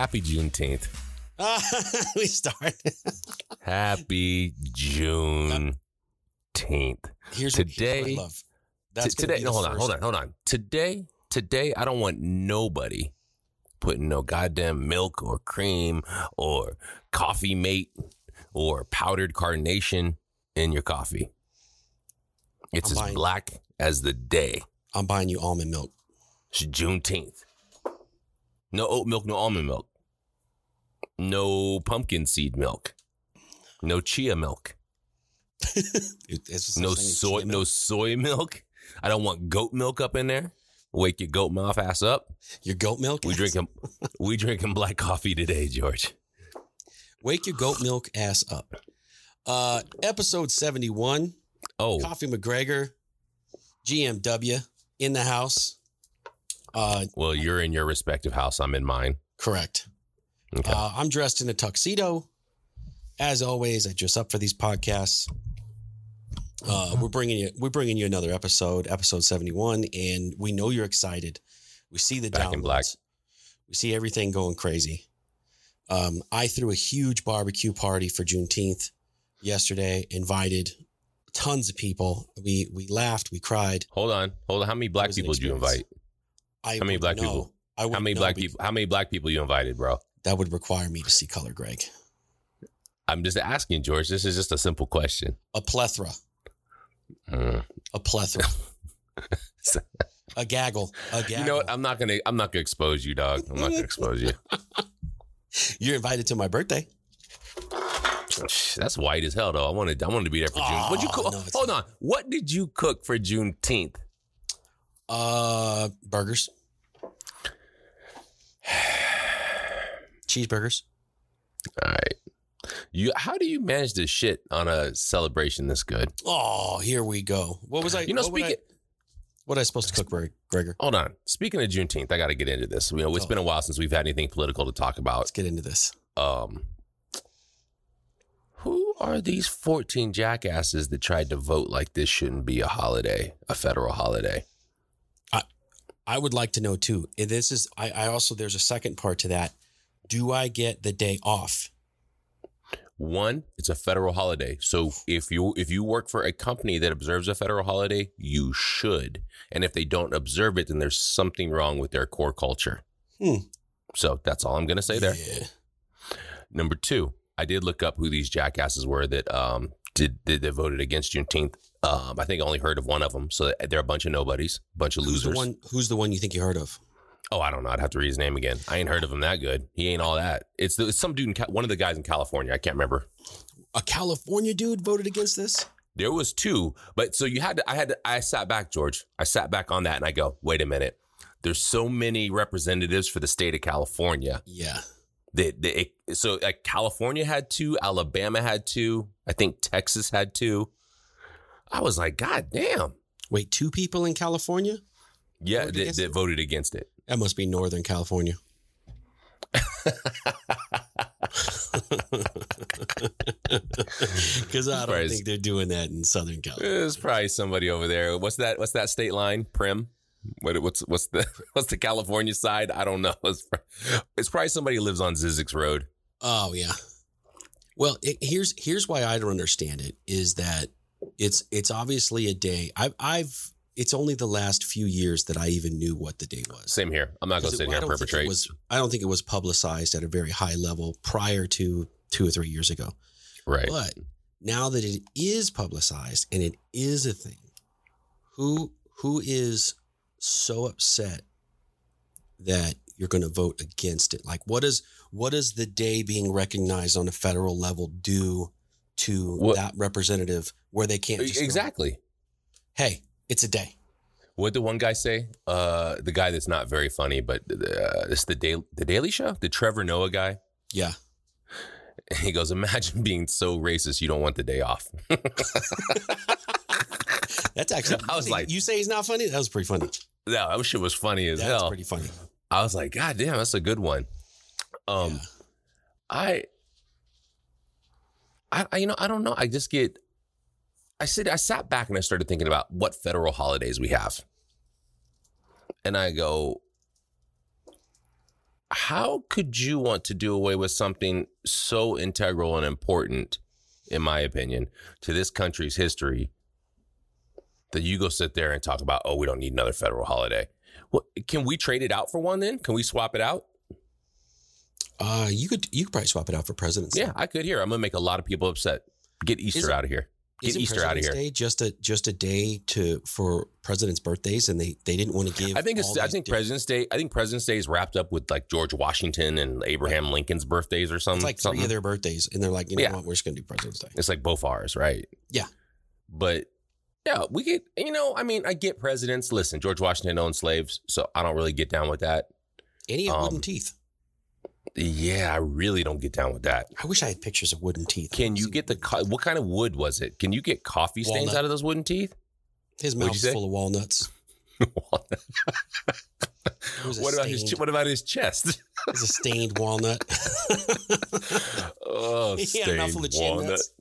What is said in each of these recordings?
Happy Juneteenth. We start. Happy Juneteenth. Here's Today, what I love. That's today. No, hold on. Today, I don't want nobody putting no goddamn milk or cream or coffee mate or powdered carnation in your coffee. It's as black as the day. I'm buying you almond milk. It's Juneteenth. No oat milk, no almond milk. No pumpkin seed milk. No chia milk. No soy milk. I don't want goat milk up in there. Wake your goat mouth ass up. Your goat milk? We drinking black coffee today, George. Wake your goat milk ass up. Episode 71. Oh. Coffee McGregor, GMW in the house. Well, you're in your respective house. I'm in mine. Correct. Okay. I'm dressed in a tuxedo. As always, I dress up for these podcasts. We're bringing you another episode 71, and we know you're excited. We see the Back downloads. in black. We see everything going crazy. I threw a huge barbecue party for Juneteenth yesterday. Invited tons of people. We laughed. We cried. Hold on. How many black people did you invite? How many black people? How many black people you invited, bro? That would require me to see color, Greg. I'm just asking, George. This is just a simple question. A plethora. A plethora. A gaggle. You know what? I'm not gonna expose you, dog. I'm not gonna expose you. You're invited to my birthday. That's white as hell, though. I wanted to be there for June. What'd you cook? Hold on. What did you cook for Juneteenth? Burgers. Cheeseburgers. All right. How do you manage this shit on a celebration this good? Oh, here we go. What was I? What I supposed to cook, Gregor? Hold on. Speaking of Juneteenth, I got to get into this. You know, it's been a while since we've had anything political to talk about. Let's get into this. Who are these 14 jackasses that tried to vote like this shouldn't be a holiday, a federal holiday? I would like to know too. And this is I also there's a second part to that. Do I get the day off? One, it's a federal holiday. So if you work for a company that observes a federal holiday, you should. And if they don't observe it, then there's something wrong with their core culture. So that's all I'm going to say there. Yeah. Number two, I did look up who these jackasses were that that voted against Juneteenth. I think I only heard of one of them. So they're a bunch of nobodies, a bunch of losers. Who's the one you think you heard of? Oh, I don't know. I'd have to read his name again. I ain't heard of him that good. He ain't all that. It's some dude, one of the guys in California. I can't remember. A California dude voted against this? There was two, but so I sat back, George. I sat back on that and I go, wait a minute. There's so many representatives for the state of California. Yeah. So California had two, Alabama had two. I think Texas had two. I was like, God damn. Wait, two people in California? Yeah, that voted against it. That must be Northern California. Because I don't think they're doing that in Southern California. There's probably somebody over there. What's that state line? Prim? What's the California side? I don't know. It's probably somebody who lives on Zizek's Road. Oh yeah. Well, here's why I don't understand it is that it's obviously a day. It's only the last few years that I even knew what the day was. Same here. I'm not going to sit here and perpetrate. I don't think it was publicized at a very high level prior to 2 or 3 years ago. Right. But now that it is publicized and it is a thing, who is so upset that you're going to vote against it? Like, what does the day being recognized on a federal level do to that representative where they can't just exactly? Hey, it's a day. What did one guy say? The guy that's not very funny, but it's the Daily Show, the Trevor Noah guy. Yeah. He goes, imagine being so racist you don't want the day off. That's actually, I was like, you say he's not funny? That was pretty funny. Yeah, that shit was funny as hell. That's pretty funny. I was like, God damn, that's a good one. Yeah. I don't know. I sat back and I started thinking about what federal holidays we have. And I go, how could you want to do away with something so integral and important, in my opinion, to this country's history, that you go sit there and talk about, oh, we don't need another federal holiday? Well, can we trade it out for one then? Can we swap it out? You could probably swap it out for President's Day. Yeah, I could. Here, I'm gonna make a lot of people upset. Get Easter out of here. Get Easter out of here. Day just a day for presidents' birthdays, and they didn't want to give. I think President's Day. I think President's Day is wrapped up with like George Washington and Abraham Lincoln's birthdays or something. It's like three of their birthdays, and they're like, you know what, we're just gonna do President's Day. It's like both ours, right? Yeah, but yeah, we get. I mean, I get presidents. Listen, George Washington owned slaves, so I don't really get down with that. And he had wooden teeth. Yeah, I really don't get down with that. I wish I had pictures of wooden teeth. Can you get what kind of wood was it? Can you get coffee stains out of those wooden teeth? His mouth's full of walnuts. What about his chest? It's a stained walnut. Oh, he stained had a mouthful of chin nuts.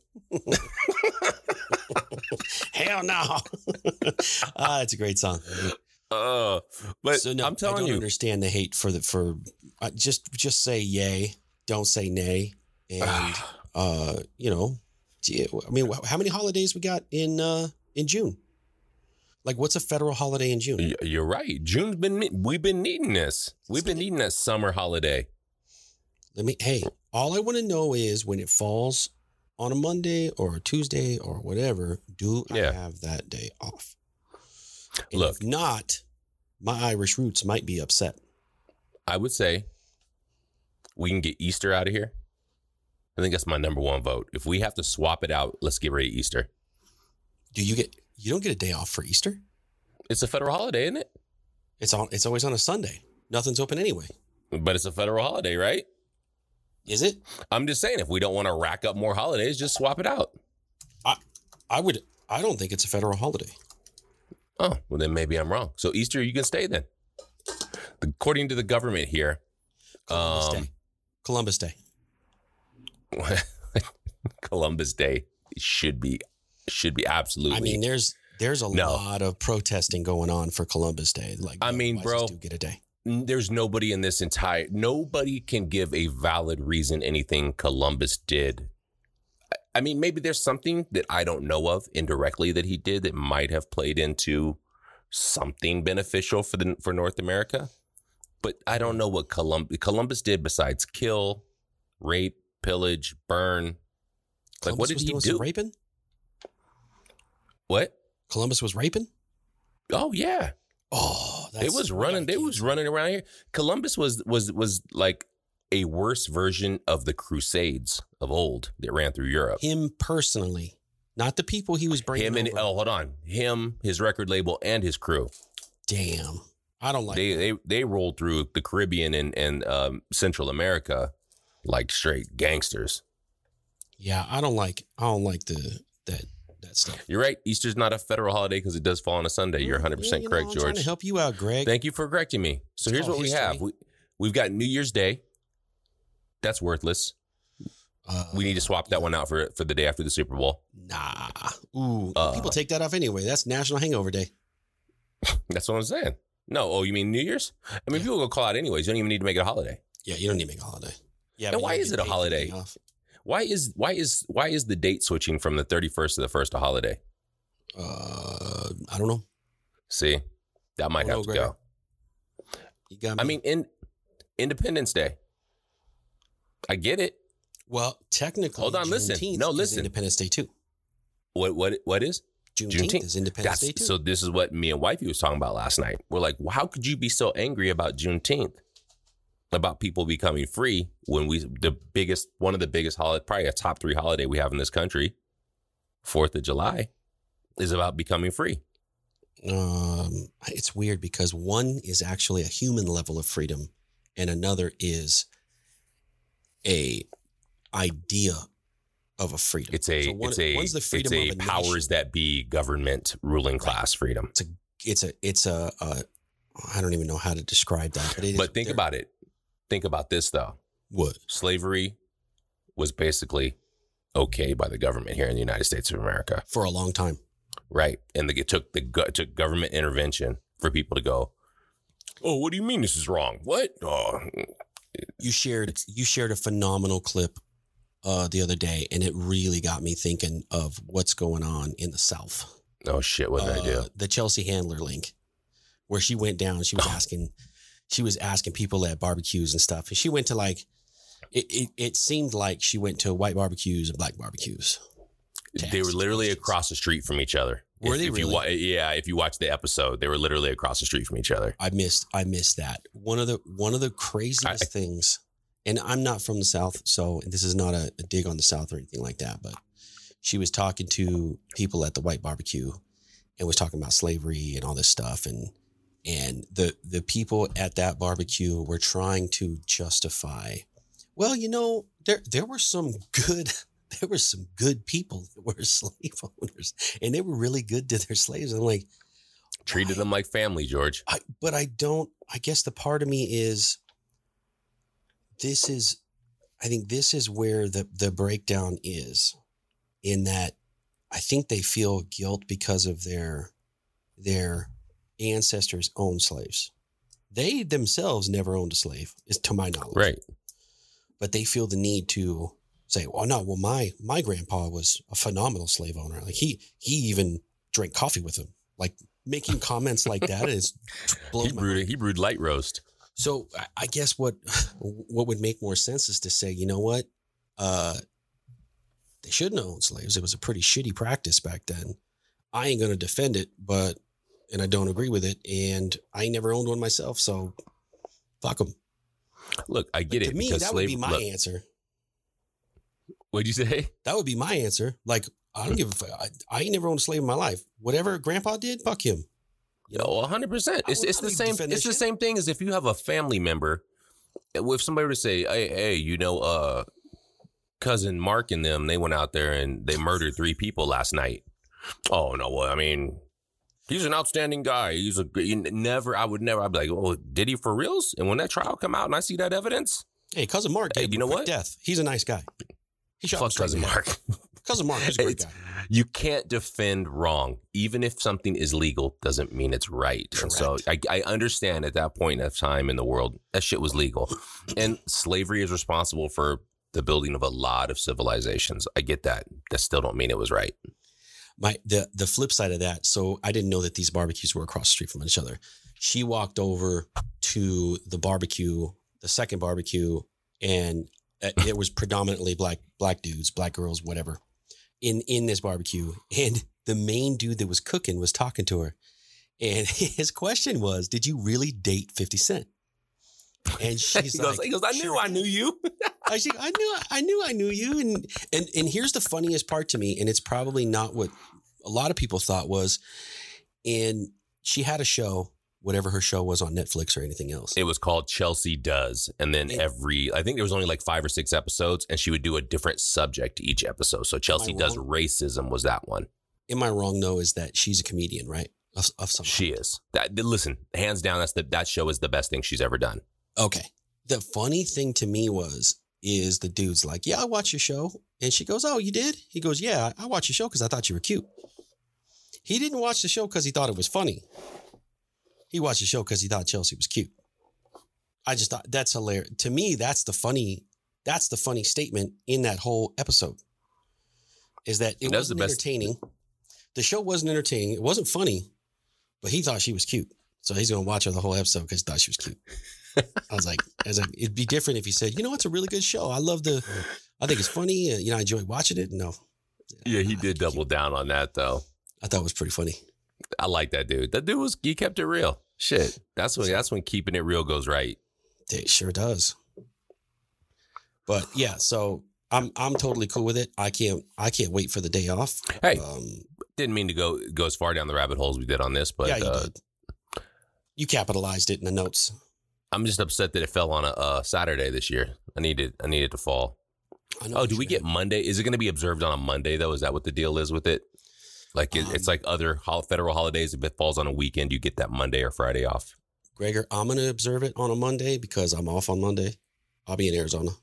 Hell no. That's a great song. But so no, I'm telling you, I don't understand the hate for just say yay, don't say nay, and I mean, how many holidays we got in June? Like, what's a federal holiday in June? You're right. We've been needing this. We've been needing that summer holiday. All I want to know is when it falls on a Monday or a Tuesday or whatever, do I have that day off? And if not, my Irish roots might be upset. I would say we can get Easter out of here. I think that's my number one vote. If we have to swap it out, let's get rid of Easter. You don't get a day off for Easter? It's a federal holiday, isn't it? It's always on a Sunday. Nothing's open anyway. But it's a federal holiday, right? Is it? I'm just saying, if we don't want to rack up more holidays, just swap it out. I don't think it's a federal holiday. Oh, well, then maybe I'm wrong. So Easter, you can stay then. According to the government here. Columbus Day. Columbus Day should be absolutely. I mean, there's a lot of protesting going on for Columbus Day. Like, I mean, bro, do get a day. There's nobody in this nobody can give a valid reason anything Columbus did. I mean, maybe there's something that I don't know of indirectly that he did that might have played into something beneficial for North America. But I don't know what Columbus did besides kill, rape, pillage, burn. Like, what did he do? Raping? What? Columbus was raping? Oh yeah. Oh, it was running. They was running around here. Columbus was like a worse version of the Crusades of old that ran through Europe. Him personally, not the people he was bringing over. Him, his record label, and his crew. Damn, I don't like that. They rolled through the Caribbean and Central America like straight gangsters. Yeah, I don't like that stuff. You're right. Easter's not a federal holiday because it does fall on a Sunday. You're 100% correct, George. I'm trying to help you out, Greg. Thank you for correcting me. So here's what we have. We've got New Year's Day. That's worthless. We need to swap that one out for the day after the Super Bowl. Nah. Ooh. People take that off anyway. That's National Hangover Day. That's what I'm saying. No. Oh, you mean New Year's? I mean, people will call out anyways. You don't even need to make it a holiday. Yeah, you don't need to make a holiday. Yeah. And why is it a holiday? Why is the date switching from the 31st to the 1st a holiday? I don't know. See, that might have to go. You got me. I mean, Independence Day. I get it. Well, technically, hold on, listen. Is Independence Day too. What is? Juneteenth is Independence Day too. So this is what me and wifey was talking about last night. We're like, well, how could you be so angry about Juneteenth? About people becoming free when one of the biggest holiday, probably a top 3 holiday we have in this country, 4th of July, is about becoming free. It's weird because one is actually a human level of freedom and another is a idea of a freedom. It's a powers that be government ruling class freedom. It's a I don't even know how to describe that. But think about it. Think about this, though. What? Slavery was basically okay by the government here in the United States of America. For a long time. Right. And it took government intervention for people to go, oh, what do you mean this is wrong? What? Oh, You shared a phenomenal clip the other day, and it really got me thinking of what's going on in the South. Oh shit! What did I do? The Chelsea Handler link, where she went down. She was asking people at barbecues and stuff, and she went to like. It seemed like she went to white barbecues and black barbecues. They were literally across the street from each other. Were they really? If you watch the episode, they were literally across the street from each other. I missed that. One of the craziest things, and I'm not from the South, so this is not a dig on the South or anything like that, but she was talking to people at the white barbecue and was talking about slavery and all this stuff, and the people at that barbecue were trying to justify, well, there were some good people that were slave owners, and they were really good to their slaves. I'm like, treated them like family, George. I guess the part of me is, I think this is where the breakdown is, in that I think they feel guilt because of their ancestors owned slaves. They themselves never owned a slave, is to my knowledge. Right. But they feel the need to say, my grandpa was a phenomenal slave owner. Like he even drank coffee with him. Like, making comments like that is blown my mind. He brewed light roast. So I guess what would make more sense is to say, you know what? They shouldn't own slaves. It was a pretty shitty practice back then. I ain't going to defend it, and I don't agree with it. And I ain't never owned one myself. So fuck them. Look, I get it. To me, that would be my answer. What'd you say? That would be my answer. Like, I don't give a fuck. I ain't never owned a slave in my life. Whatever grandpa did, fuck him. No, 100%. It's the same. It's the same thing as if you have a family member. If somebody were to say, hey, cousin Mark and them, they went out there and they murdered 3 people last night. Oh no, well, I mean, he's an outstanding guy. I'd be like, oh, did he for reals? And when that trial come out and I see that evidence, hey, cousin Mark, you know what? Death. He's a nice guy. He shot fuck cousin Mark. Cousin Mark is a great guy. You can't defend wrong. Even if something is legal, doesn't mean it's right. Correct. And so I understand at that point of time in the world, that shit was legal. And slavery is responsible for the building of a lot of civilizations. I get that. That still don't mean it was right. The flip side of that, so I didn't know that these barbecues were across the street from each other. She walked over to the barbecue, the second barbecue, and it was predominantly black dudes, black girls, whatever, in this barbecue. And the main dude that was cooking was talking to her. And his question was, did you really date 50 Cent? And she's he goes, I knew you. I knew you. And here's the funniest part to me, and it's probably not what a lot of people thought was, and she had a show, whatever her show was on Netflix or anything else. It was called Chelsea Does. And then I think there was only like 5 or 6 episodes, and she would do a different subject to each episode. So Chelsea Does Racism was that one. Am I wrong, though, is that she's a comedian, right? Of some She is. Listen, hands down, that show is the best thing she's ever done. Okay. The funny thing to me is the dude's like, yeah, I watched your show. And she goes, oh, you did? He goes, yeah, I watched your show because I thought you were cute. He didn't watch the show because he thought it was funny. He watched the show because he thought Chelsea was cute. I just thought that's hilarious. To me, that's the funny statement in that whole episode, is that it wasn't entertaining. The show wasn't entertaining. It wasn't funny, but he thought she was cute. So he's going to watch her the whole episode because he thought she was cute. I was like, it'd be different if he said, it's a really good show. I think it's funny. I enjoy watching it. No. Yeah, he did double down on that though. I thought it was pretty funny. I like that dude. That dude he kept it real. Shit. That's when keeping it real goes right. It sure does. But yeah, so I'm totally cool with it. I can't wait for the day off. Hey, didn't mean to go as far down the rabbit holes we did on this, but yeah, you did. You capitalized it in the notes. I'm just upset that it fell on a Saturday this year. I needed to fall. Do we get Monday? Is it going to be observed on a Monday though? Is that what the deal is with it? Like it's like other federal holidays. If it falls on a weekend, you get that Monday or Friday off. Gregor, I'm going to observe it on a Monday because I'm off on Monday. I'll be in Arizona.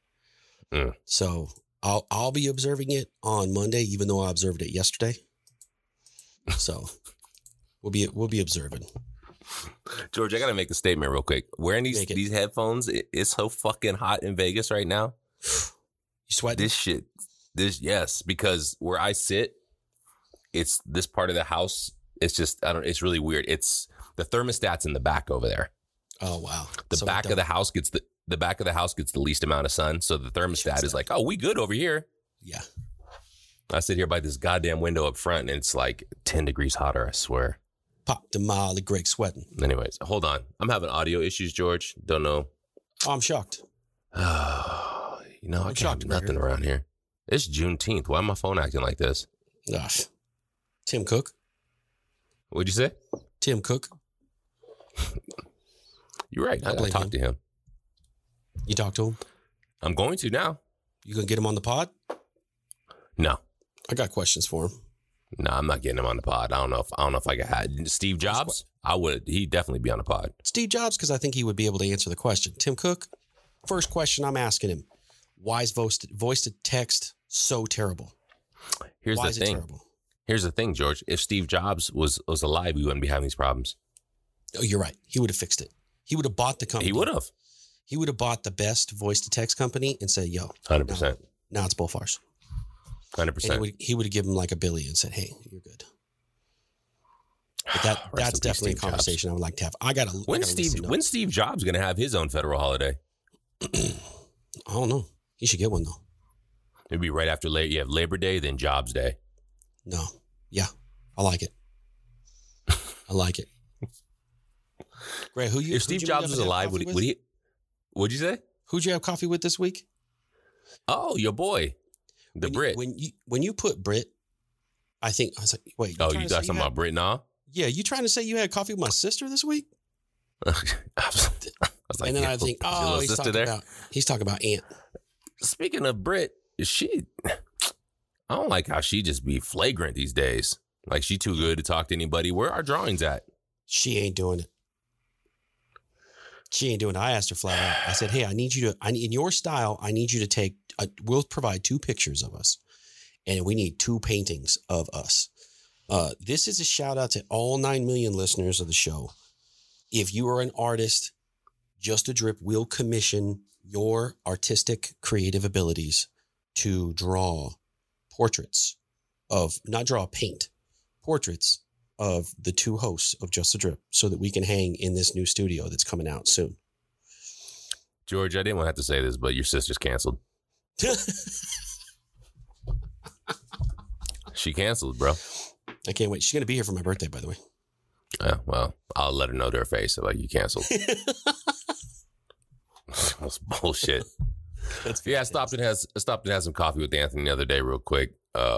So I'll be observing it on Monday, even though I observed it yesterday. So we'll be observing. George, I got to make a statement real quick. Wearing these headphones, it's so fucking hot in Vegas right now. You sweating? Yes, because where I sit, it's this part of the house. It's just, it's really weird. It's the thermostat's in the back over there. Oh, wow. The back of the house gets the least amount of sun. So the thermostat is like, oh, we good over here. Yeah. I sit here by this goddamn window up front and it's like 10 degrees hotter, I swear. Pop the Molly Greg sweating. Anyways, hold on. I'm having audio issues, George. Don't know. Oh, I'm shocked. I can't do nothing around here. It's Juneteenth. Why is my phone acting like this? Ugh. Tim Cook. What'd you say? Tim Cook. You're right. I gotta talk to him. You talk to him? I'm going to now. You gonna get him on the pod? No. I got questions for him. No, I'm not getting him on the pod. I don't know if I could. Steve Jobs, he'd definitely be on the pod. Steve Jobs, because I think he would be able to answer the question. Tim Cook, first question I'm asking him: why is voice to text so terrible? Here's why the is thing. It terrible? Here's the thing, George. If Steve Jobs was alive, we wouldn't be having these problems. Oh, you're right. He would have fixed it. He would have bought the company. He would have. He would have bought the best voice to text company and said, "Yo, 100%. Now it's Bullfarce." 100%. And he would have given him like $1 billion and said, "Hey, you're good." But that's definitely a conversation I would like to have. When's Steve Jobs going to have his own federal holiday? I don't know. He should get one though. It'd be right after you have Labor Day, then Jobs Day. No. Yeah. I like it. I like it. Greg, if Steve Jobs was alive, would he? What'd you say? Who'd you have coffee with this week? Oh, your boy, Brit. When you put Brit, I was like, wait. Oh, you got something about Brit now? Yeah, you trying to say you had coffee with my sister this week? I was like, and then I think, oh, he's talking about Aunt. Speaking of Brit, I don't like how she just be flagrant these days. Like she too good to talk to anybody. Where are our drawings at? She ain't doing it. She ain't doing it. I asked her flat out. I said, hey, in your style, I need you to we'll provide 2 pictures of us. And we need 2 paintings of us. This is a shout out to all 9 million listeners of the show. If you are an artist, Just a Drip will commission your artistic creative abilities to draw portraits portraits of the 2 hosts of Just a Drip so that we can hang in this new studio that's coming out soon. George, I didn't want to have to say this, but your sister's canceled. She canceled, bro. I can't wait. She's going to be here for my birthday, by the way. Well, I'll let her know to her face like you canceled. That's bullshit. I stopped and had some coffee with Anthony the other day real quick.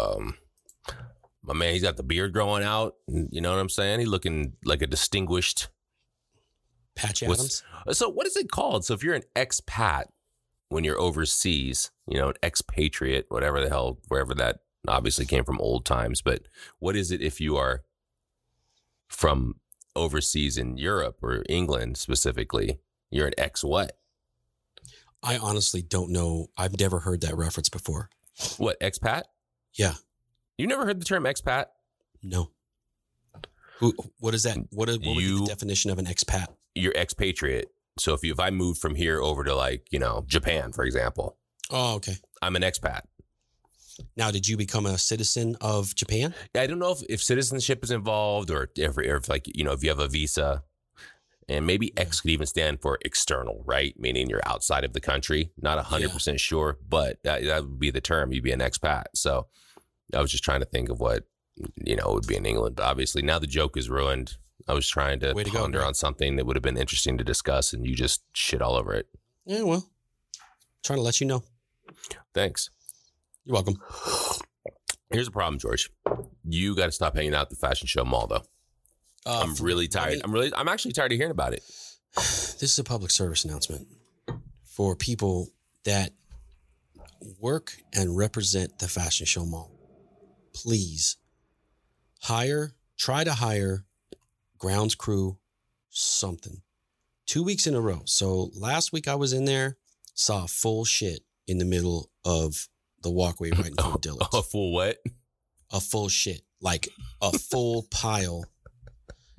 My man, he's got the beard growing out. You know what I'm saying? He's looking like a distinguished Patch Adams. So what is it called? So if you're an expat when you're overseas, an expatriate, whatever the hell, wherever that obviously came from old times. But what is it if you are from overseas in Europe or England specifically? You're an ex what? I honestly don't know. I've never heard that reference before. What, expat? Yeah. You never heard the term expat? No. What is that? What would be the definition of an expat? You're expatriate. So if I moved from here over to Japan, for example. Oh, okay. I'm an expat. Now, did you become a citizen of Japan? I don't know if citizenship is involved or if you have a visa. And maybe X could even stand for external, right? Meaning you're outside of the country. Not 100% sure, but that would be the term. You'd be an expat. So I was just trying to think of what, would be in England. But obviously now the joke is ruined. I was trying to ponder on something that would have been interesting to discuss and you just shit all over it. Yeah, well, trying to let you know. Thanks. You're welcome. Here's the problem, George. You got to stop hanging out at the fashion show mall, though. I'm really tired. I'm actually tired of hearing about it. This is a public service announcement for people that work and represent the fashion show mall. Please try to hire grounds crew, something. 2 weeks in a row. So last week I was in there, saw a full shit in the middle of the walkway right in front of Dillard's. A full what? A full shit. Like a full pile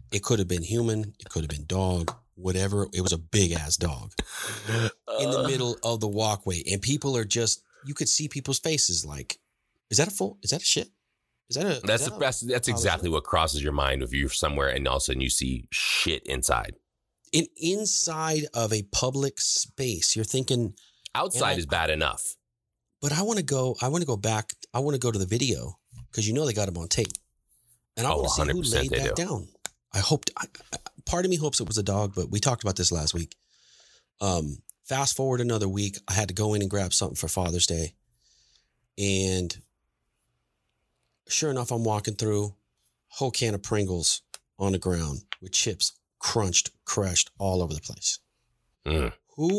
It could have been human. It could have been dog. Whatever. It was a big ass dog in the middle of the walkway, and people are just. You could see people's faces. Like, is that a shit? Is that a? That's exactly what crosses your mind if you're somewhere and all of a sudden you see shit inside. Inside of a public space, you're thinking outside is bad enough. But I want to go back. I want to go to the video because they got them on tape, and I want to see who laid that down. I hoped. Part of me hopes it was a dog, but we talked about this last week. Fast forward another week, I had to go in and grab something for Father's Day, and sure enough, I'm walking through, whole can of Pringles on the ground with chips crunched, crushed all over the place. Mm.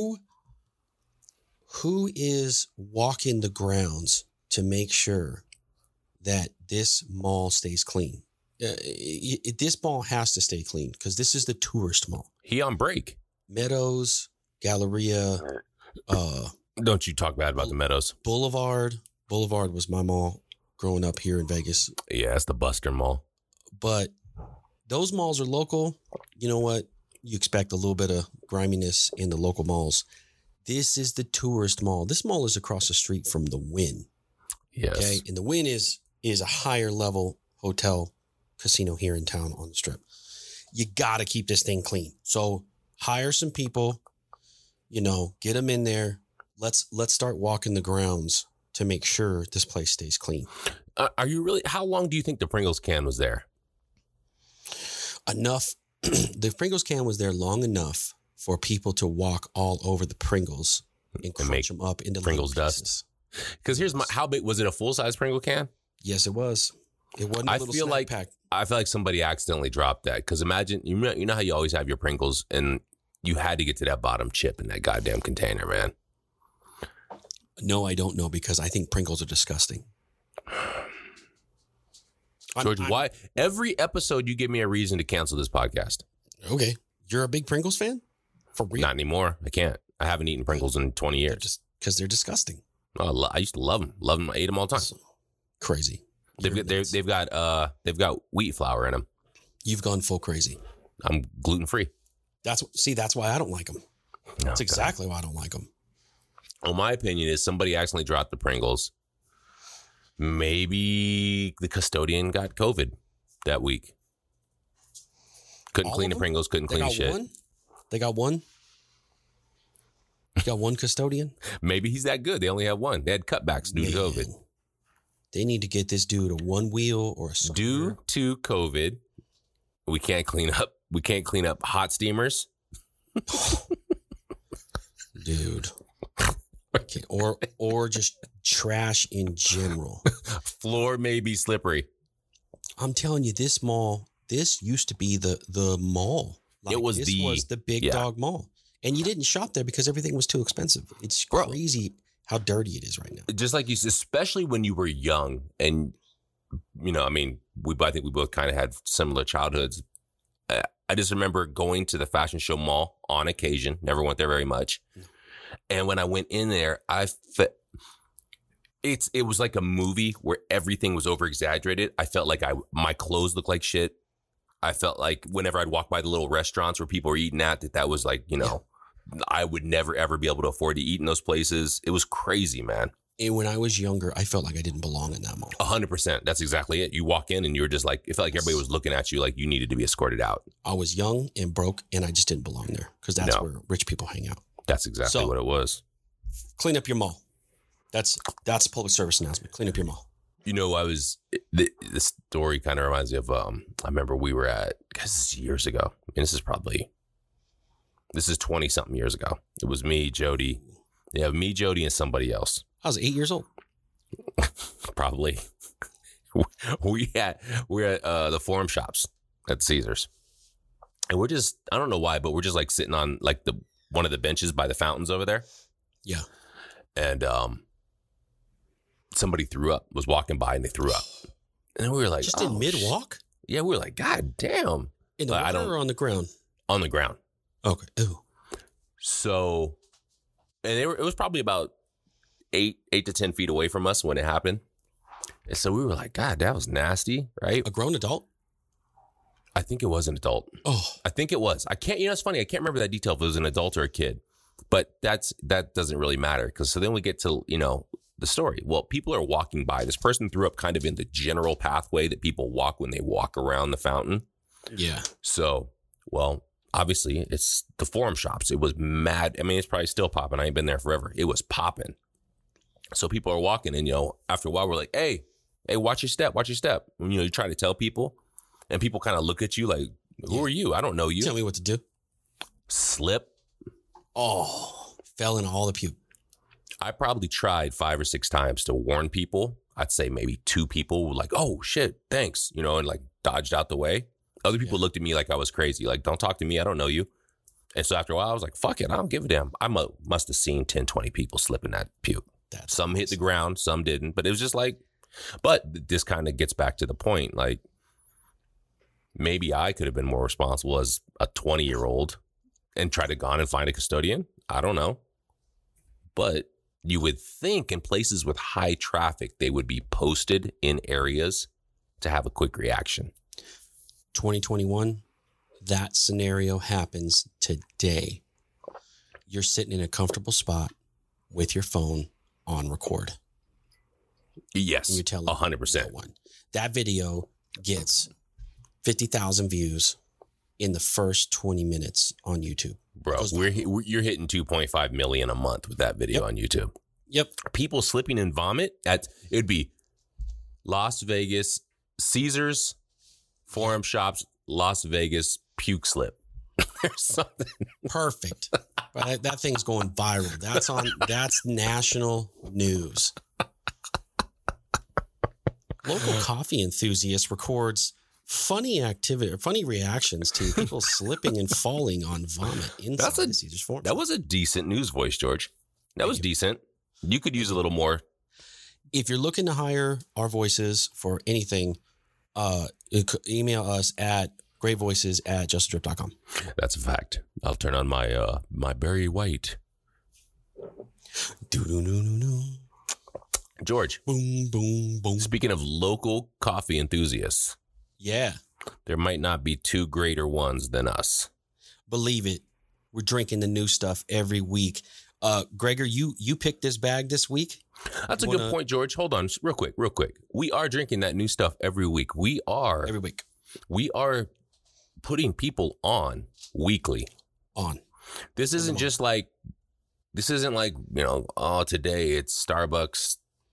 Who is walking the grounds to make sure that this mall stays clean? This mall has to stay clean because this is the tourist mall. He on break. Meadows, Galleria. Don't you talk bad about the Meadows. Boulevard. Boulevard was my mall growing up here in Vegas. Yeah, it's the Buster Mall. But those malls are local. You know what? You expect a little bit of griminess in the local malls. This is the tourist mall. This mall is across the street from the Wynn. Yes. Okay. And the Wynn is a higher level hotel casino here in town on the Strip. You got to keep this thing clean. So hire some people, get them in there. Let's start walking the grounds to make sure this place stays clean. Are you really? How long do you think the Pringles can was there? Enough. The Pringles can was there long enough for people to walk all over the Pringles and crunch them up into Pringles dust. Because here's how big was it? A full size Pringle can? Yes, it was. It wasn't a little snack pack. I feel like somebody accidentally dropped that. Because imagine, you know how you always have your Pringles and you had to get to that bottom chip in that goddamn container, man. No, I don't know because I think Pringles are disgusting. George, why? Every episode you give me a reason to cancel this podcast. Okay. You're a big Pringles fan? For real? Not anymore. I can't. I haven't eaten Pringles in 20 years. Just because they're disgusting. Oh, I used to love them. Love them. I ate them all the time. Crazy. They've got wheat flour in them. You've gone full crazy. I'm gluten free. That's why I don't like them. That's exactly why I don't like them. Well, my opinion is somebody accidentally dropped the Pringles. Maybe the custodian got COVID that week. Couldn't clean the Pringles, couldn't clean shit. They got one? You got one custodian? Maybe he's that good. They only have one. They had cutbacks due to COVID. They need to get this dude a one wheel or a scooter. Due to COVID, we can't clean up hot steamers. Dude. Okay. Or just trash in general. Floor may be slippery. I'm telling you, this used to be the mall. This was the big dog mall. And you didn't shop there because everything was too expensive. It's crazy how dirty it is right now. Just like you said, especially when you were young and, I think we both kind of had similar childhoods. I just remember going to the Fashion Show Mall on occasion. Never went there very much. And when I went in there, it was like a movie where everything was over exaggerated. I felt like my clothes looked like shit. I felt like whenever I'd walk by the little restaurants where people were eating at, that was like, I would never, ever be able to afford to eat in those places. It was crazy, man. And when I was younger, I felt like I didn't belong in that mall. 100%. That's exactly it. You walk in and you were just like, it felt like everybody was looking at you like you needed to be escorted out. I was young and broke and I just didn't belong there because that's where rich people hang out. That's exactly what it was. Clean up your mall. That's a public service announcement. Clean up your mall. This story kind of reminds me of, I remember we were at, this is years ago. This is 20 something years ago. It was me, Jody. Yeah, me, Jody, and somebody else. I was 8 years old. Probably. We're at the Forum Shops at Caesars. And we're just, I don't know why, but we're just like sitting on like one of the benches by the fountains over there. Yeah. And somebody was walking by and they threw up. And then we were like, just in mid-walk? Yeah, we were like, God damn. In the water or on the ground? On the ground. Okay. Ooh. So, and it was probably about 8 to 10 feet away from us when it happened. And so we were like, God, that was nasty, right? A grown adult? I think it was an adult. Oh, I think it was. I can't, it's funny. I can't remember that detail if it was an adult or a kid, but that doesn't really matter. Because so then we get to, the story. Well, people are walking by. This person threw up kind of in the general pathway that people walk when they walk around the fountain. yeah. So, well, obviously it's the Forum Shops. It was mad. I mean, it's probably still popping. I ain't been there forever. It was popping. So people are walking and, after a while we're like, hey, watch your step. And, you try to tell people and people kind of look at you like, who are you? I don't know you. Tell me what to do. Slip. Oh, fell in all the puke. I probably tried 5 or 6 times to warn people. I'd say maybe 2 people were like, oh shit, thanks, and like dodged out the way. Other people looked at me like I was crazy. Like, don't talk to me. I don't know you. And so after a while, I was like, fuck it. I don't give a damn. I must have seen 10, 20 people slip in that puke. Some hit the ground, some didn't. But it was just like, but this kind of gets back to the point. Like, maybe I could have been more responsible as a 20-year-old and tried to go on and find a custodian. I don't know. But you would think in places with high traffic, they would be posted in areas to have a quick reaction. 2021, that scenario happens today. You're sitting in a comfortable spot with your phone on record. Yes, and you're telling 100%. No one. That video gets 50,000 views in the first 20 minutes on YouTube. Bro, you're hitting 2.5 million a month with that video on YouTube. Yep. People slipping in vomit it'd be Las Vegas, Caesars, Forum Shops, Las Vegas, puke slip. Or something. Perfect. But that thing's going viral. That's national news. Local coffee enthusiast records funny reactions to people slipping and falling on vomit inside the Caesars Forum. That was a decent news voice, George. That was decent. You could use a little more. If you're looking to hire our voices for anything, email us at greatvoices@justadrip.com. That's a fact. I'll turn on my my Barry White. George. Boom, boom, boom. Speaking of local coffee enthusiasts. Yeah. There might not be 2 greater ones than us. Believe it. We're drinking the new stuff every week. Gregor, you picked this bag this week? That's a good point, George. Hold on, real quick. We are drinking that new stuff every week. Every week. We are putting people on weekly. This isn't just like, today it's Starbucks,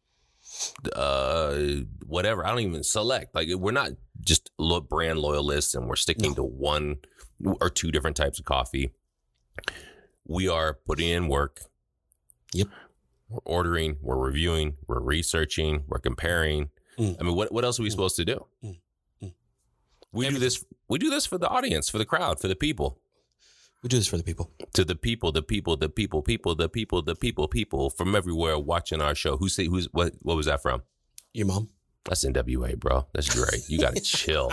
whatever. I don't even select. Like, we're not just brand loyalists and we're sticking to 1 or 2 different types of coffee. We are putting in work. Yep. We're ordering, we're reviewing, we're researching, we're comparing. I mean, what else are we supposed to do? We do this for the audience, for the crowd, for the people. We do this for the people. To the people from everywhere watching our show. What was that from? Your mom. That's NWA, bro. That's great. You got to chill.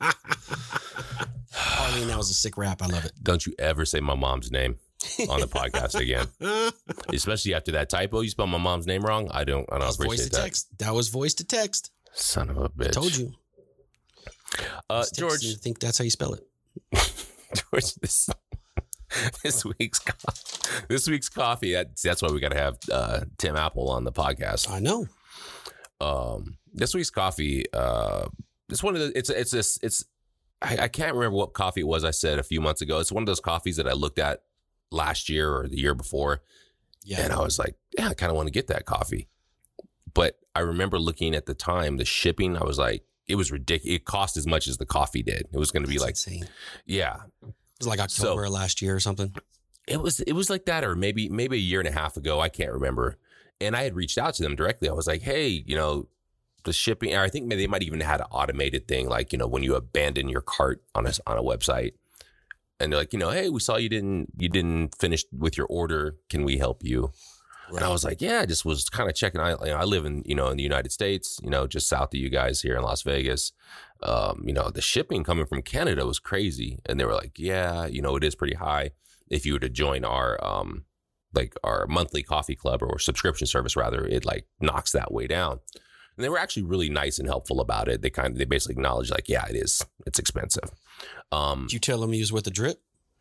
I mean, that was a sick rap. I love it. Don't you ever say my mom's name on the podcast again. Especially after that typo. You spelled my mom's name wrong. I don't appreciate that. Text. That was voice to text. Son of a bitch. I told you. George. You think that's how you spell it. George, this week's coffee. That's why we got to have Tim Apple on the podcast. I know. This week's coffee. It's one of the. I can't remember what coffee it was I said a few months ago. It's one of those coffees that I looked at last year or the year before. Yeah. And I was like, yeah, I kind of want to get that coffee. But I remember looking at the time, the shipping, I was like, it was ridiculous. It cost as much as the coffee did. It was going to be like, insane. Yeah. It was like October last year or something. It was like that, or maybe a year and a half ago. I can't remember. And I had reached out to them directly. I was like, hey, the shipping, I think maybe they might even had an automated thing, like, when you abandon your cart on a website and they're like, hey, we saw you didn't finish with your order. Can we help you? Right. And I was like, yeah, I just was kind of checking. I live in the United States, just south of you guys here in Las Vegas. The shipping coming from Canada was crazy. And they were like, yeah, it is pretty high. If you were to join our monthly coffee club or subscription service, rather, it like knocks that way down. And they were actually really nice and helpful about it. They basically acknowledged like, yeah, it's expensive. Did you tell them he was with the drip?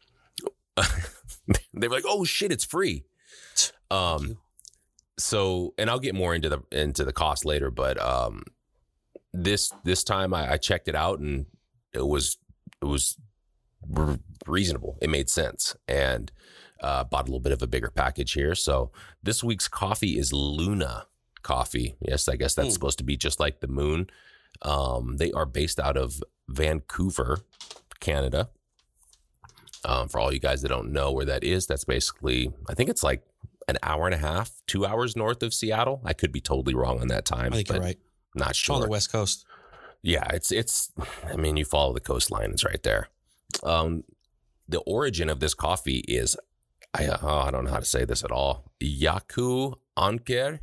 They were like, "Oh shit, it's free." So, and I'll get more into the cost later, but this time I checked it out and it was reasonable. It made sense, and bought a little bit of a bigger package here. So this week's coffee is Luna Coffee. Yes, I guess that's supposed to be just like the moon. They are based out of Vancouver, Canada. For all you guys that don't know where that is, that's basically, I think it's like an hour and a half, 2 hours north of Seattle. I could be totally wrong on that time. I think you're right. Not sure. On the West Coast. Yeah, it's. I mean, you follow the coastline; it's right there. The origin of this coffee is, I don't know how to say this at all. Yaku Anker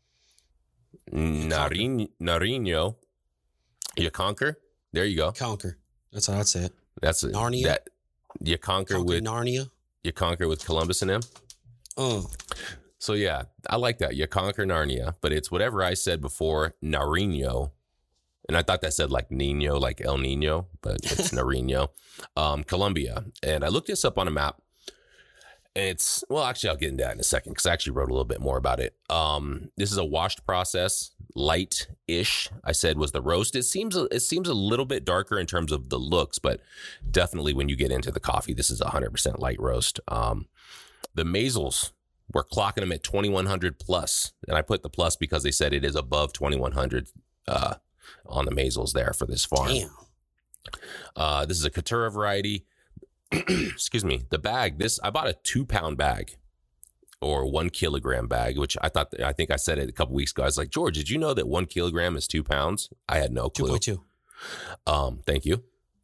Nariño. Yakonker. There you go. Conquer. That's how I'd say it. That's Narnia. That you conquer with Narnia. You conquer with Columbus and him. Oh. So yeah, I like that. You conquer Narnia, but it's whatever I said before, Nariño. And I thought that said like Nino, like El Nino, but it's Nariño. Colombia. And I looked this up on a map. And actually I'll get into that in a second because I actually wrote a little bit more about it. This is a washed process, light-ish. I said was the roast. It seems a little bit darker in terms of the looks, but definitely when you get into the coffee, this is 100% light roast. The Maisels, we're clocking them at 2100 plus, and I put the plus because they said it is above 2100 on the Maisels there for this farm. Damn. This is a Caturra variety. Excuse me. The bag, I bought a 2-pound bag or 1 kilogram bag, which I think I said it a couple weeks ago. I was like, George, did you know that 1 kilogram is 2 pounds? I had no clue. 2.2. Thank you.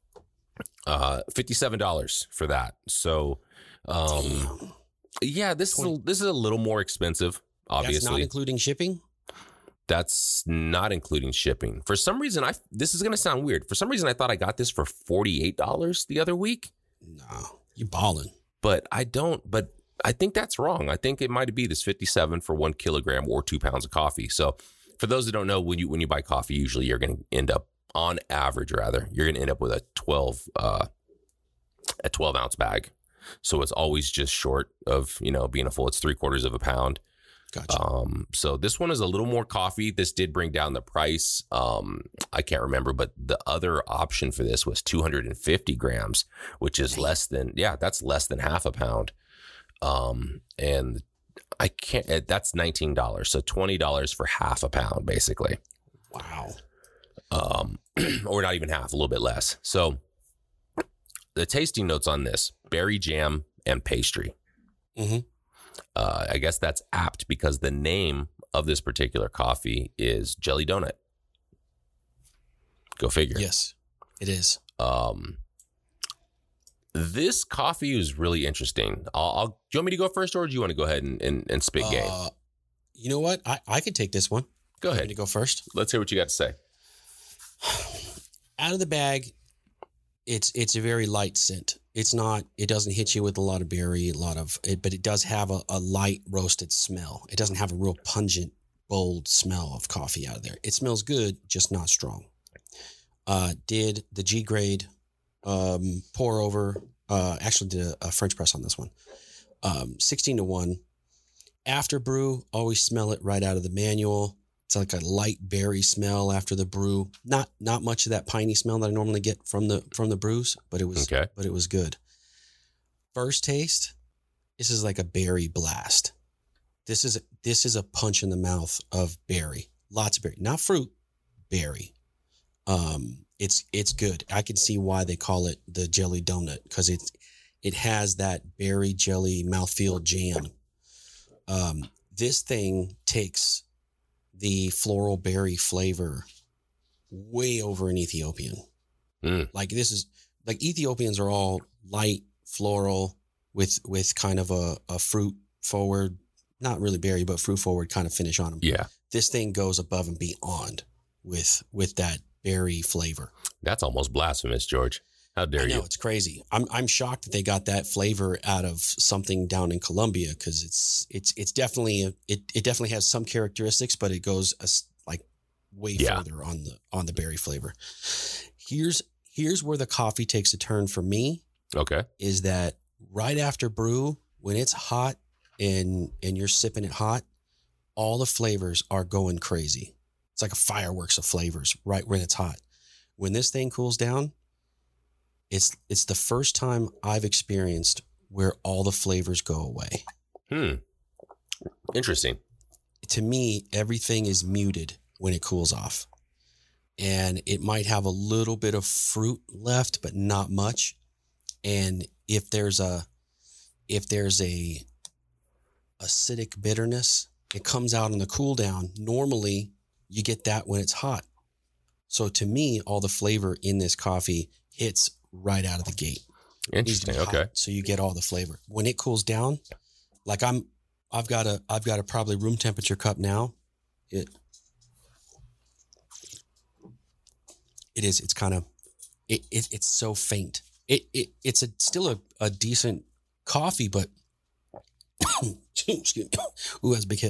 $57 for that. So, yeah, this is a little more expensive, obviously. That's not including shipping? That's not including shipping. For some reason, this is going to sound weird. For some reason, I thought I got this for $48 the other week. No, you balling. But I think that's wrong. I think it might be this 57 for 1 kilogram or 2 pounds of coffee. So for those that don't know, when you buy coffee, usually you're going to end up, on average rather, you're going to end up with a 12 ounce bag. So it's always just short of, being a full, it's 3/4 of a pound. Gotcha. So this one is a little more coffee. This did bring down the price. I can't remember, but the other option for this was 250 grams, which is that's less than half a pound. And I can't, that's $19. So $20 for half a pound, basically. Wow. Or not even half, a little bit less. So the tasting notes on this, berry jam and pastry. Mm-hmm. I guess that's apt because the name of this particular coffee is Jelly Donut. Go figure. Yes, it is. This coffee is really interesting. Do you want me to go first, or do you want to go ahead and spit game? You know what? I could take this one. Go ahead. To go first. Let's hear what you got to say. Out of the bag, it's a very light scent. It doesn't hit you with a lot of berry, but it does have a light roasted smell. It doesn't have a real pungent, bold smell of coffee out of there. It smells good, just not strong. Did the G grade pour over, actually did a French press on this one. 16-1. After brew, always smell it right out of the manual. It's like a light berry smell after the brew. Not much of that piney smell that I normally get from the brews, but it was okay. But it was good. First taste, this is like a berry blast. This is a punch in the mouth of berry. Lots of berry, not fruit, berry. It's good. I can see why they call it the Jelly Donut because it has that berry jelly mouthfeel jam. This thing takes the floral berry flavor way over an Ethiopian. Like Ethiopians are all light floral with kind of a fruit forward, not really berry, but fruit forward kind of finish on them. Yeah. This thing goes above and beyond with that berry flavor. That's almost blasphemous, George. How dare you? I know, it's crazy. I'm shocked that they got that flavor out of something down in Colombia because it's definitely it definitely has some characteristics, but it goes way further on the berry flavor. Here's Here's where the coffee takes a turn for me. Okay. Is that right after brew, when it's hot and you're sipping it hot, all the flavors are going crazy. It's like a fireworks of flavors right when it's hot. When this thing cools down, it's the first time I've experienced where all the flavors go away. Interesting. To me, everything is muted when it cools off. And it might have a little bit of fruit left, but not much. And if there's a acidic bitterness, it comes out in the cool down. Normally, you get that when it's hot. So to me, all the flavor in this coffee hits right out of the gate. Interesting. Okay. So you get all the flavor. When it cools down, like I've got a probably room temperature cup now. It's kind of it's so faint. It's still a decent coffee, but excuse me. Ooh, that's a big hit.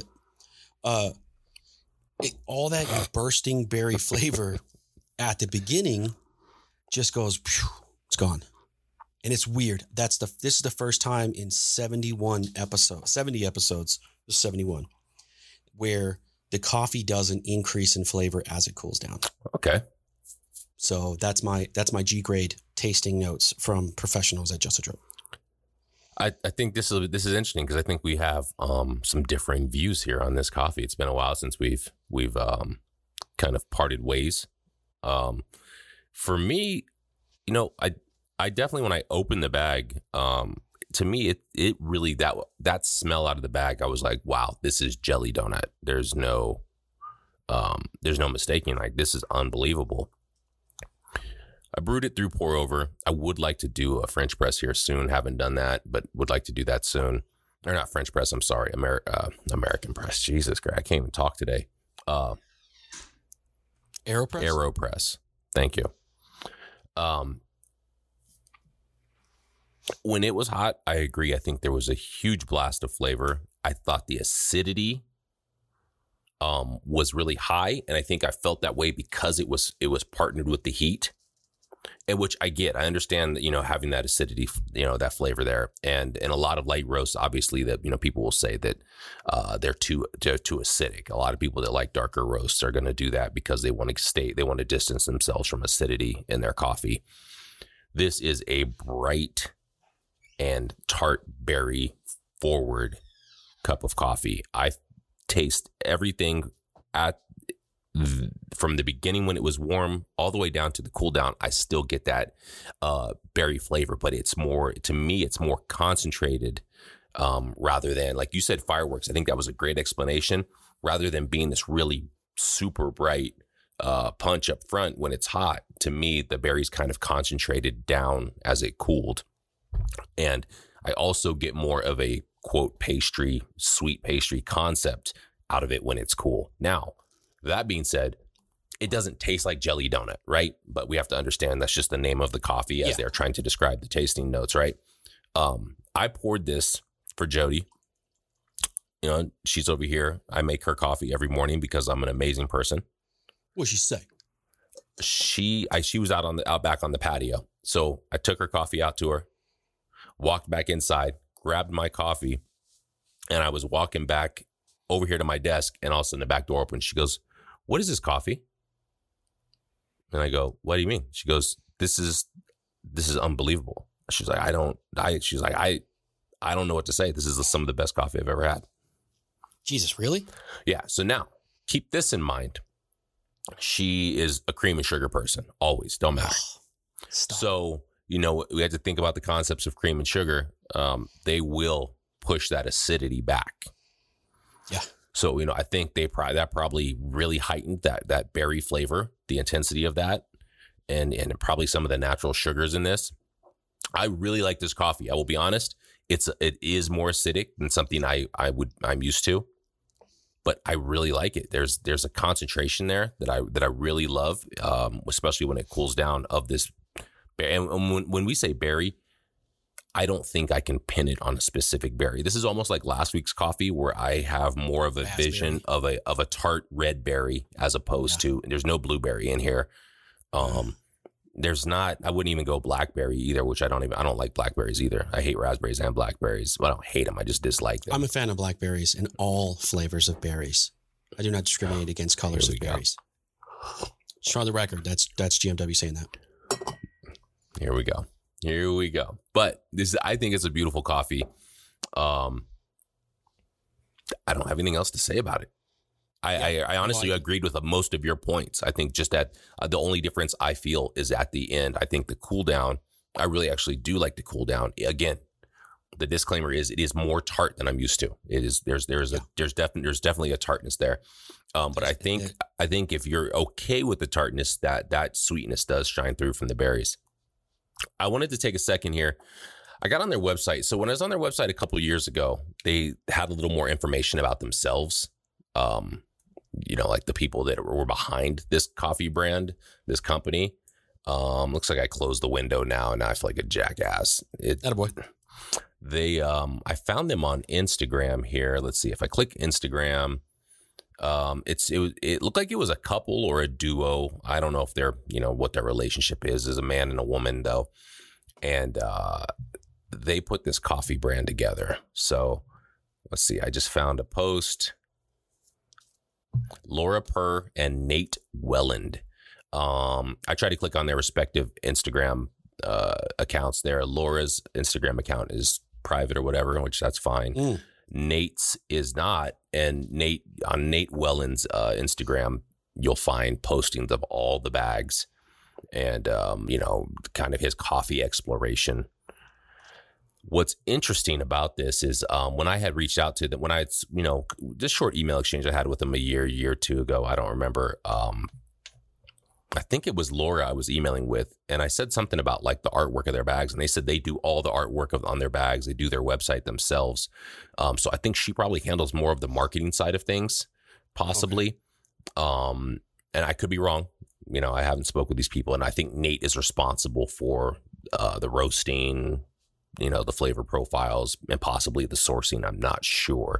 All that bursting berry flavor at the beginning just goes, it's gone. And it's weird. This is the first time in 70 episodes, 71, where the coffee doesn't increase in flavor as it cools down. Okay. So that's my G grade tasting notes from professionals at Just a Drip. I think this is interesting because I think we have some differing views here on this coffee. It's been a while since we've kind of parted ways. For me, I definitely, when I opened the bag, to me it really that smell out of the bag, I was like, wow, this is jelly donut. There's no mistaking. Like, this is unbelievable. I brewed it through pour over. I would like to do a French press here soon. Haven't done that, but would like to do that soon. Or not French press. I'm sorry. American press. Jesus Christ. I can't even talk today. AeroPress? AeroPress. Thank you. When it was hot, I agree. I think there was a huge blast of flavor. I thought the acidity was really high. And I think I felt that way because it was partnered with the heat. And which I get. I understand that, having that acidity, that flavor there. And a lot of light roasts, obviously, that, people will say that they're too acidic. A lot of people that like darker roasts are going to do that because they want to distance themselves from acidity in their coffee. This is a bright and tart berry forward cup of coffee. I taste everything from the beginning when it was warm all the way down to the cool down. I still get that berry flavor, but it's more concentrated rather than, like you said, fireworks. I think that was a great explanation. Rather than being this really super bright punch up front when it's hot, to me, the berries kind of concentrated down as it cooled. And I also get more of a quote sweet pastry concept out of it when it's cool. Now, that being said, it doesn't taste like jelly donut, right? But we have to understand that's just the name of the coffee as they're trying to describe the tasting notes, right? I poured this for Jody. She's over here. I make her coffee every morning because I'm an amazing person. What'd she say? She was out back on the patio. So I took her coffee out to her, walked back inside, grabbed my coffee, and I was walking back over here to my desk, and all of a sudden the back door opened. She goes, "What is this coffee?" And I go, "What do you mean?" She goes, This is unbelievable." She's like, I don't know what to say. This is some of the best coffee I've ever had. Jesus, really? Yeah. So now keep this in mind. She is a cream and sugar person. Always. Don't matter. Stop. So, we had to think about the concepts of cream and sugar. They will push that acidity back. Yeah. So, I think that probably really heightened that berry flavor, the intensity of that, and probably some of the natural sugars in this. I really like this coffee. I will be honest. It is more acidic than something I'm used to, but I really like it. There's a concentration there that I really love, especially when it cools down of this. And when we say berry, I don't think I can pin it on a specific berry. This is almost like last week's coffee, where I have more of a vision of a tart red berry as opposed to, and there's no blueberry in here. there's not, I wouldn't even go blackberry either, which I don't like blackberries either. I hate raspberries and blackberries. Well, I don't hate them. I just dislike them. I'm a fan of blackberries and all flavors of berries. I do not discriminate against colors of berries. Just on the record, that's GMW saying that. Here we go. But I think it's a beautiful coffee. I don't have anything else to say about it. I honestly agreed with most of your points. I think just that the only difference I feel is at the end. I think the cool down, I really actually do like the cool down. Again, the disclaimer is it is more tart than I'm used to. It is there's definitely a tartness there. But I think if you're okay with the tartness, that sweetness does shine through from the berries. I wanted to take a second here. I got on their website. So when I was on their website a couple of years ago, they had a little more information about themselves. Like the people that were behind this coffee brand, this company. Looks like I closed the window now, and now I feel like a jackass. Attaboy. I found them on Instagram here. Let's see if I click Instagram. It looked like it was a couple or a duo. I don't know if they're, what their relationship is a man and a woman though. And, they put this coffee brand together. So let's see. I just found a post. Laura Purr and Nate Welland. I tried to click on their respective Instagram accounts there. Laura's Instagram account is private or whatever, which that's fine. Nate's is not. And on Nate Welland's Instagram, you'll find postings of all the bags and, kind of his coffee exploration. What's interesting about this is when I had reached out to them, when I had, this short email exchange I had with them a year or two ago, I don't remember. I think it was Laura I was emailing with, and I said something about like the artwork of their bags, and they said they do all the artwork on their bags. They do their website themselves. So I think she probably handles more of the marketing side of things, possibly. Okay. And I could be wrong. I haven't spoke with these people, and I think Nate is responsible for the roasting, the flavor profiles, and possibly the sourcing. I'm not sure.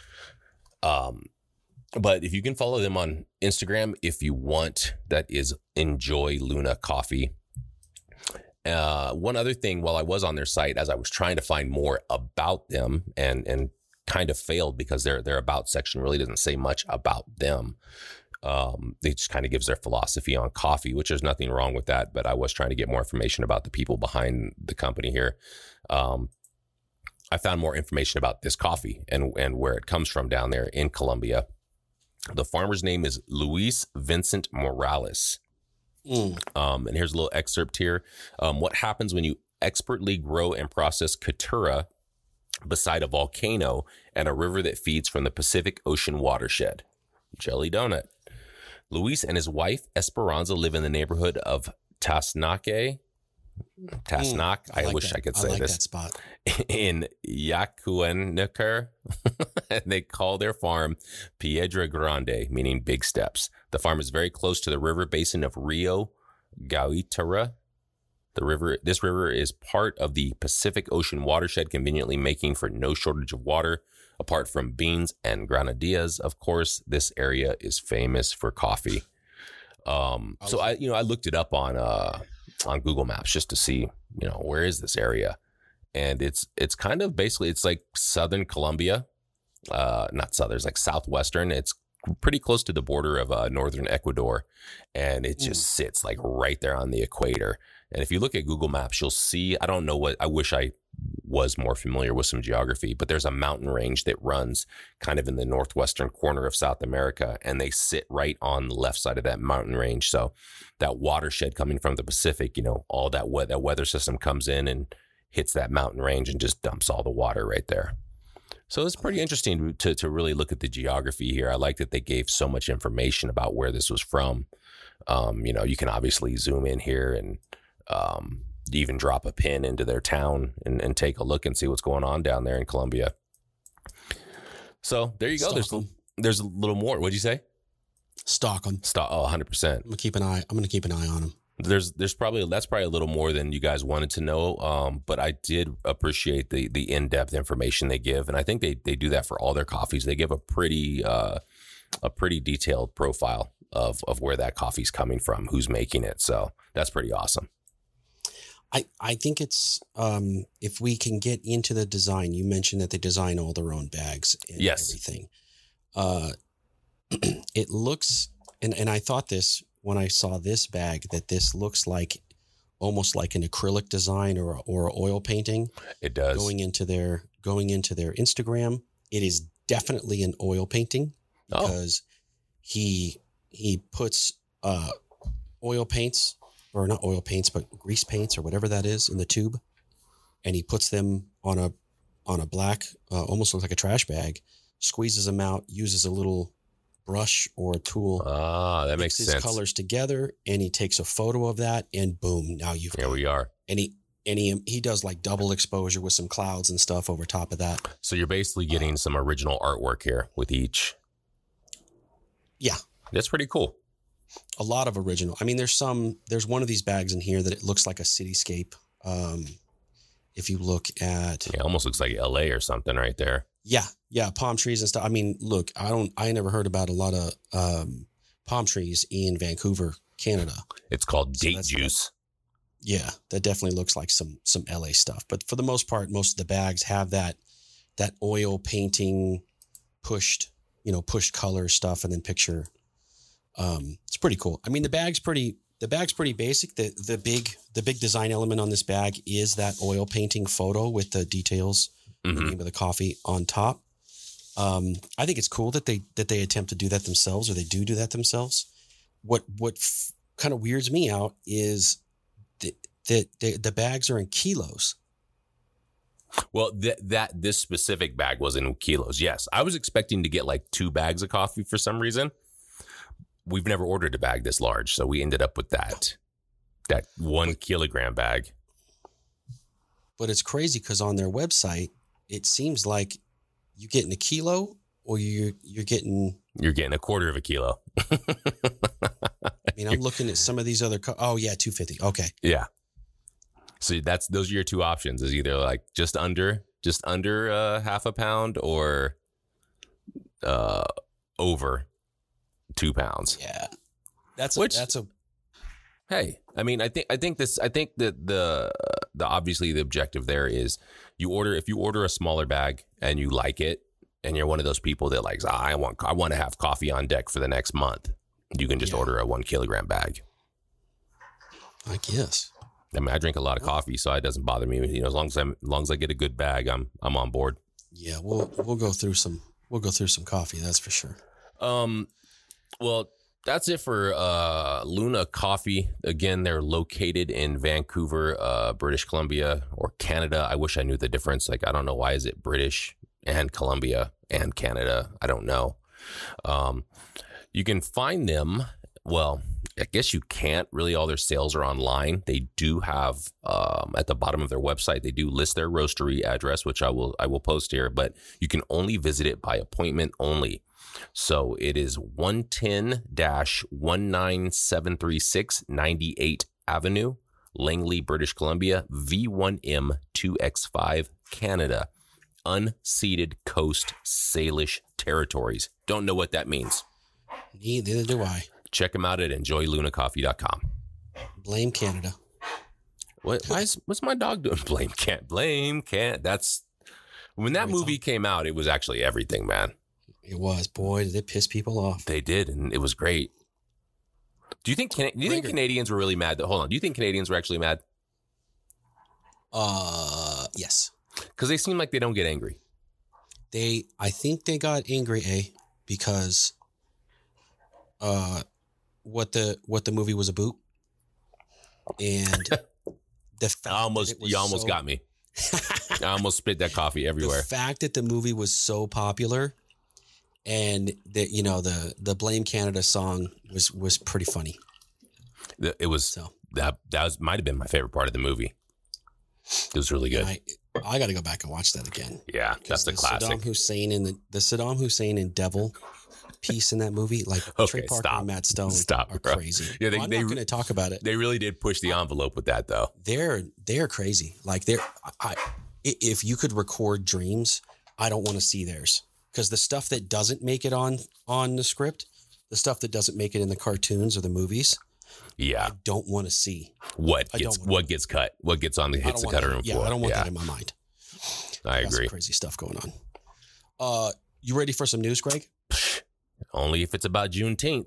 But if you can follow them on Instagram, if you want, that is Enjoy Luna Coffee. One other thing, while I was on their site, as I was trying to find more about them and kind of failed because their about section really doesn't say much about them. It just kind of gives their philosophy on coffee, which there's nothing wrong with that. But I was trying to get more information about the people behind the company here. I found more information about this coffee and where it comes from down there in Colombia. The farmer's name is Luis Vincent Morales. And here's a little excerpt here. What happens when you expertly grow and process Caturra beside a volcano and a river that feeds from the Pacific Ocean watershed? Jelly donut. Luis and his wife Esperanza live in the neighborhood of Tasnac. I wish I could say this. That spot. In Yacuanacar. And they call their farm Piedra Grande, meaning big steps. The farm is very close to the river basin of Rio Gauitara. This river is part of the Pacific Ocean watershed, conveniently making for no shortage of water. Apart from beans and granadillas, of course, this area is famous for coffee. So I looked it up on Google Maps just to see, where is this area? And it's kind of basically, it's like southern Colombia, not southern, it's like southwestern. It's pretty close to the border of northern Ecuador, and it just sits like right there on the equator. And if you look at Google Maps, you'll see, I wish I was more familiar with some geography, but there's a mountain range that runs kind of in the northwestern corner of South America, and they sit right on the left side of that mountain range. So that watershed coming from the Pacific, all that weather system comes in and hits that mountain range and just dumps all the water right there. So it's pretty interesting to really look at the geography here. I like that they gave so much information about where this was from. You can obviously zoom in here and even drop a pin into their town and take a look and see what's going on down there in Colombia. So there you go. There's a little more. What'd you say? Stalk them. 100%. I'm gonna keep an eye on them. That's probably a little more than you guys wanted to know. But I did appreciate the in-depth information they give. And I think they do that for all their coffees. They give a pretty detailed profile of where that coffee's coming from, who's making it. So That's pretty awesome. I think it's if we can get into the design. You mentioned that they design all their own bags and everything. It looks, and I thought this when I saw this bag, that this looks like almost like an acrylic design or oil painting. It does. Going into their Instagram, it is definitely an oil painting because he puts oil paints, or not oil paints, but grease paints or whatever that is in the tube, and he puts them on a black, almost looks like a trash bag, squeezes them out, uses a little brush or a tool. That makes sense. His colors together, and he takes a photo of that, and boom, now you've Here we are. And he does like double exposure with some clouds and stuff over top of that. So you're basically getting some original artwork here with each. Yeah. That's pretty cool. A lot of original. I mean, there's one of these bags in here that it looks like a cityscape. If you look at, it almost looks like LA or something right there. Yeah. Palm trees and stuff. I mean, look, I never heard about a lot of palm trees in Vancouver, Canada. It's called date juice. Yeah, that definitely looks like some LA stuff. But for the most part, most of the bags have that oil painting pushed color stuff and then picture. It's pretty cool. I mean, the bag's pretty basic. The big design element on this bag is that oil painting photo with the details, the name of the coffee on top. I think it's cool that they attempt to do that themselves, or they do that themselves. What kind of weirds me out is that the bags are in kilos. Well, this specific bag was in kilos. Yes, I was expecting to get like 2 bags of coffee for some reason. We've never ordered a bag this large, so we ended up with that 1 kilogram bag. But it's crazy because on their website, it seems like you getting a kilo, or you're getting a quarter of a kilo. I mean, I'm looking at some of these other. 250. Okay. Yeah. So those are your 2 options. Is either like just under half a pound, or over 2 pounds. Yeah. Hey, I mean, I think that the obviously the objective there is if you order a smaller bag and you like it, and you're one of those people that likes, I want to have coffee on deck for the next month, you can just order a 1 kilogram bag. I guess. I mean, I drink a lot of coffee, so it doesn't bother me. You know, as long as I get a good bag, I'm on board. Yeah, we'll go through some coffee, that's for sure. Well, that's it for Luna Coffee. Again, they're located in Vancouver, British Columbia, or Canada. I wish I knew the difference. Like, I don't know, why is it British and Columbia and Canada? I don't know. You can find them. Well, I guess you can't really. All their sales are online. They do have at the bottom of their website, they do list their roastery address, which I will post here, but you can only visit it by appointment only. So it is 110-19736 98 Avenue, Langley, British Columbia, V1M2X5, Canada, unceded Coast Salish territories. Don't know what that means. Neither do I. Check them out at enjoylunacoffee.com. Blame Canada. What's my dog doing? Blame can't. That's when that movie came out. It was actually everything, man. It was. Boy, did it piss people off. They did, and it was great. Do you think Canadians were really mad? Hold on. Do you think Canadians were actually mad? Yes. Because they seem like they don't get angry. I think they got angry, because what the movie was about, and the fact you almost got me. I almost spit that coffee everywhere. The fact that the movie was so popular, and that the Blame Canada song was pretty funny. It was that might have been my favorite part of the movie. It was really good. I got to go back and watch that again. Yeah, that's the classic. Saddam Hussein and Devil piece in that movie, like Trey Parker and Matt Stone are crazy. Yeah, I'm not going to talk about it. They really did push the envelope with that, though. They're crazy. Like if you could record dreams, I don't want to see theirs, because the stuff that doesn't make it on the script, the stuff that doesn't make it in the cartoons or the movies, Yeah. I don't want to see. What gets cut? What gets on the hits the cutting room floor? I don't want that in my mind. I agree. Some crazy stuff going on. You ready for some news, Greg? Only if it's about Juneteenth.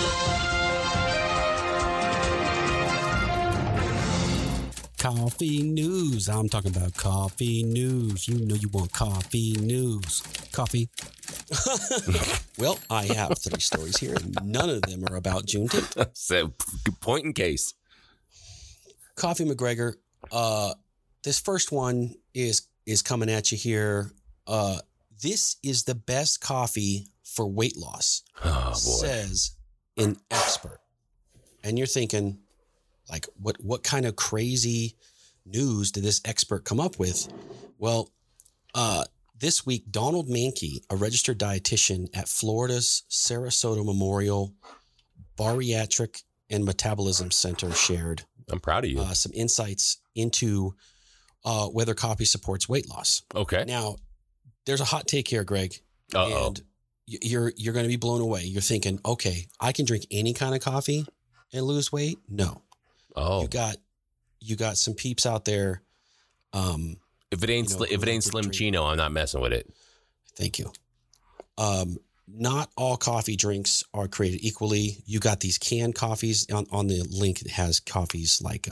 Coffee news. I'm talking about coffee news. You know you want coffee news. Coffee. Well, I have 3 stories here, and none of them are about Juneteenth. So, point in case. Coffee McGregor. This first one is coming at you here. This is the best coffee for weight loss, says an expert. And you're thinking, like, what kind of crazy news did this expert come up with? Well, this week, Donald Mankey, a registered dietitian at Florida's Sarasota Memorial Bariatric and Metabolism Center, shared. I'm proud of you. Some insights into whether coffee supports weight loss. Okay. Now, there's a hot take here, Greg. Uh-oh. And you're going to be blown away. You're thinking, okay, I can drink any kind of coffee and lose weight? No. Oh. You got some peeps out there. If it ain't Slim Chino, I'm not messing with it. Thank you. Not all coffee drinks are created equally. You got these canned coffees on the link. It has coffees like,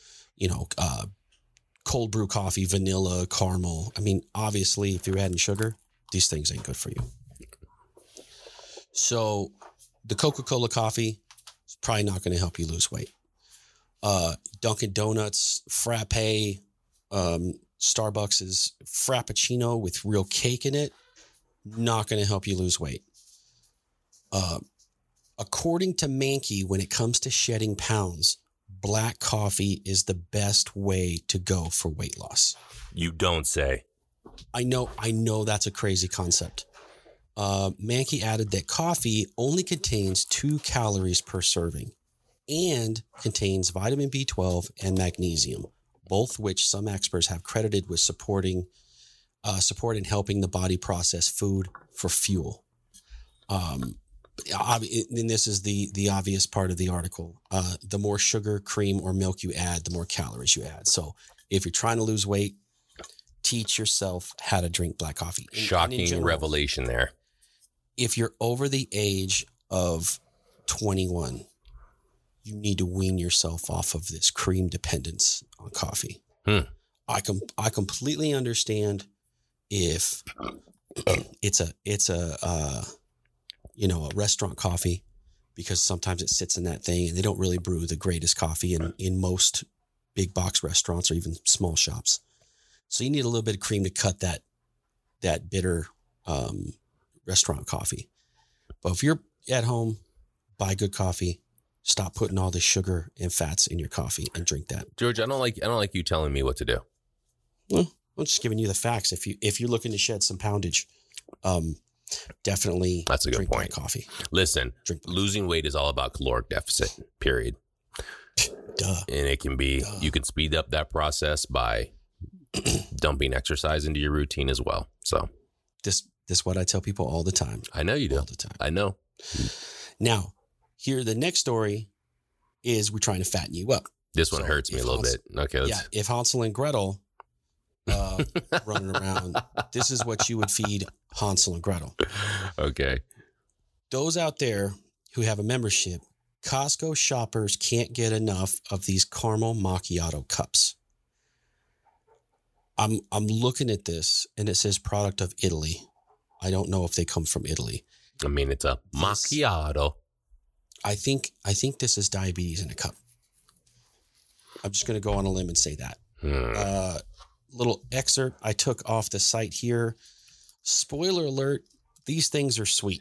cold brew coffee, vanilla, caramel. I mean, obviously, if you're adding sugar, these things ain't good for you. So the Coca-Cola coffee is probably not going to help you lose weight. Dunkin' Donuts, Frappe, Starbucks' Frappuccino with real cake in it, not going to help you lose weight. According to Mankey, when it comes to shedding pounds, black coffee is the best way to go for weight loss. You don't say. I know that's a crazy concept. Mankey added that coffee only contains 2 calories per serving and contains vitamin B12 and magnesium, both which some experts have credited with support in helping the body process food for fuel. And this is the obvious part of the article. The more sugar, cream, or milk you add, the more calories you add. So if you're trying to lose weight, teach yourself how to drink black coffee. Shocking general, revelation there. If you're over the age of 21, you need to wean yourself off of this cream dependence on coffee. I completely understand if it's a restaurant coffee, because sometimes it sits in that thing and they don't really brew the greatest coffee in most big box restaurants or even small shops. So you need a little bit of cream to cut that bitter restaurant coffee. But if you're at home, buy good coffee. Stop putting all the sugar and fats in your coffee and drink that. George, I don't like you telling me what to do. Well, I'm just giving you the facts. If you're looking to shed some poundage, definitely that's a good drink point. Black coffee. Listen, losing weight is all about caloric deficit, period. Duh. And it can be, you can speed up that process by dumping exercise into your routine as well. So this is what I tell people all the time. I know you do. All the time. I know. Now, here, the next story is we're trying to fatten you up. This one hurts me a little bit. Okay. If Hansel and Gretel running around, this is what you would feed Hansel and Gretel. Okay. Those out there who have a membership, Costco shoppers can't get enough of these caramel macchiato cups. I'm looking at this and it says product of Italy. I don't know if they come from Italy. I mean, it's a macchiato. I think this is diabetes in a cup. I'm just going to go on a limb and say that. Little excerpt I took off the site here. Spoiler alert, these things are sweet.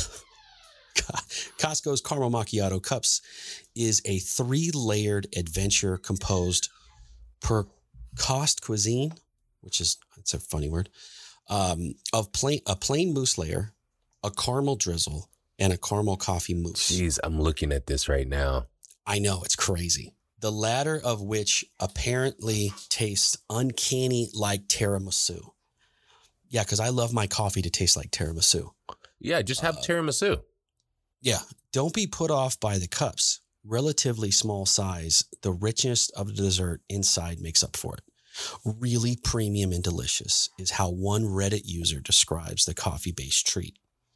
Costco's Caramel Macchiato Cups is a 3-layered adventure composed per cost cuisine, it's a funny word, of a plain mousse layer, a caramel drizzle, and a caramel coffee mousse. Jeez, I'm looking at this right now. I know, it's crazy. The latter of which apparently tastes uncanny like tiramisu. Yeah, because I love my coffee to taste like tiramisu. Yeah, just have tiramisu. Yeah, don't be put off by the cups. relatively small size, the richness of the dessert inside makes up for it. Really premium and delicious is how one Reddit user describes the coffee-based treat.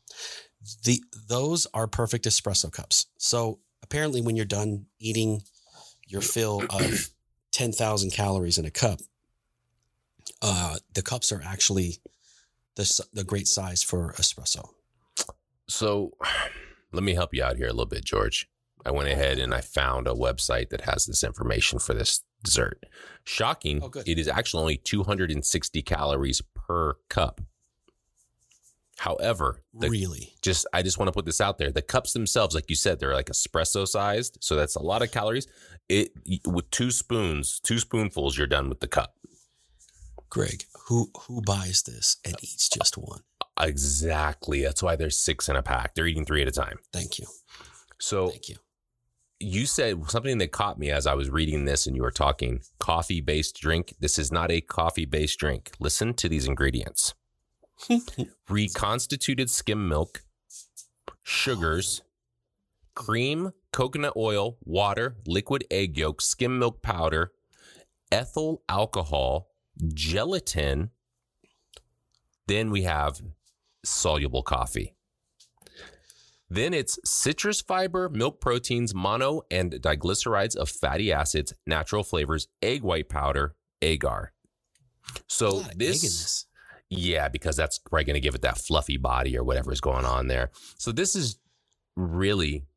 Those are perfect espresso cups. So apparently when you're done eating your fill of 10,000 calories in a cup, the cups are actually the great size for espresso. So let me help you out here a little bit, George. I went ahead and I found a website that has this information for this dessert. Shocking. Oh, good. It is actually only 260 calories per cup. However, Really? I just want to put this out there. The cups themselves, like you said, they're like espresso sized. So that's a lot of calories. With 2 spoonfuls, you're done with the cup. Greg, who buys this and eats just one? Exactly. That's why there's 6 in a pack. They're eating 3 at a time. Thank you. So Thank you. You said something that caught me as I was reading this and you were talking coffee-based drink. This is not a coffee-based drink. Listen to these ingredients. Reconstituted skim milk, sugars, cream, coconut oil, water, liquid egg yolk, skim milk powder, ethyl alcohol, gelatin. Then we have soluble coffee. Then it's citrus fiber, milk proteins, mono and diglycerides of fatty acids, natural flavors, egg white powder, agar. So this, yeah, because that's probably going to give it that fluffy body or whatever is going on there. So this is really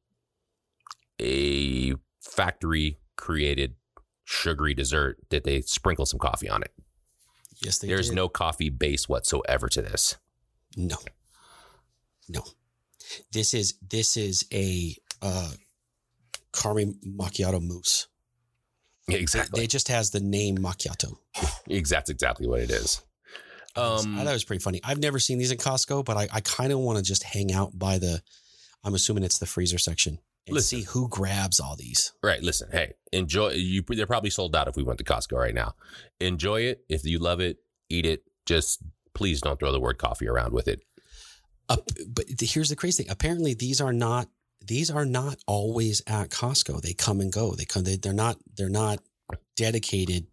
a factory created sugary dessert that they sprinkle some coffee on it. Yes, they There's did. no coffee base whatsoever to this. No. This is a caramel macchiato mousse. Exactly. It just has the name macchiato. That's exactly what it is. I thought it was pretty funny. I've never seen these in Costco, but I kind of want to just hang out by I'm assuming it's the freezer section and see who grabs all these. Right. Listen, hey, enjoy. They're probably sold out if we went to Costco right now. Enjoy it. If you love it, eat it. Just please don't throw the word coffee around with it. But here's the crazy thing. Apparently, these are not always at Costco. They come and go. They're not dedicated.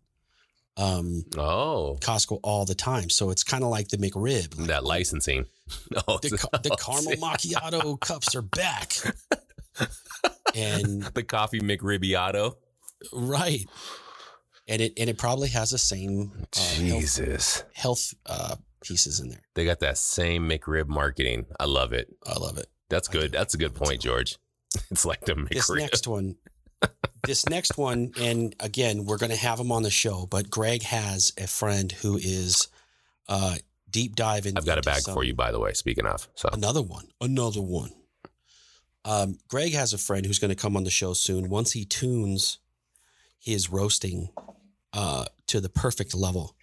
Costco all the time. So it's kind of like the McRib. Like, that licensing. The caramel macchiato cups are back. And the coffee McRibbiato. Right. And it probably has the same health pieces in there. They got that same McRib marketing. I love it. That's good. That's a good point, George. It's like the McRib. This next one, and again, we're going to have him on the show, but Greg has a friend who is deep diving. I've got a bag for you, by the way, speaking of. So Another one. Greg has a friend who's going to come on the show soon. Once he tunes his roasting to the perfect level.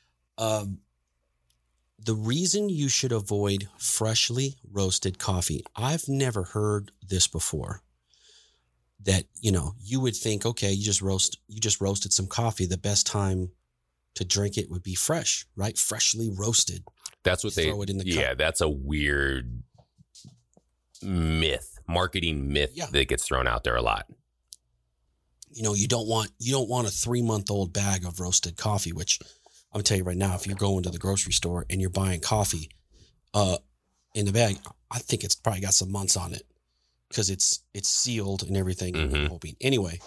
The reason you should avoid freshly roasted coffee, I've never heard this before. That, you would think, okay, you just roasted some coffee. The best time to drink it would be fresh, right? Freshly roasted. That's what throw it in the cup. That's a weird marketing myth that gets thrown out there a lot. You don't want a 3-month-old bag of roasted coffee, which I'm gonna tell you right now, if you're going to the grocery store and you're buying coffee in the bag, I think it's probably got some months on it because it's sealed and everything. Mm-hmm. Anyway,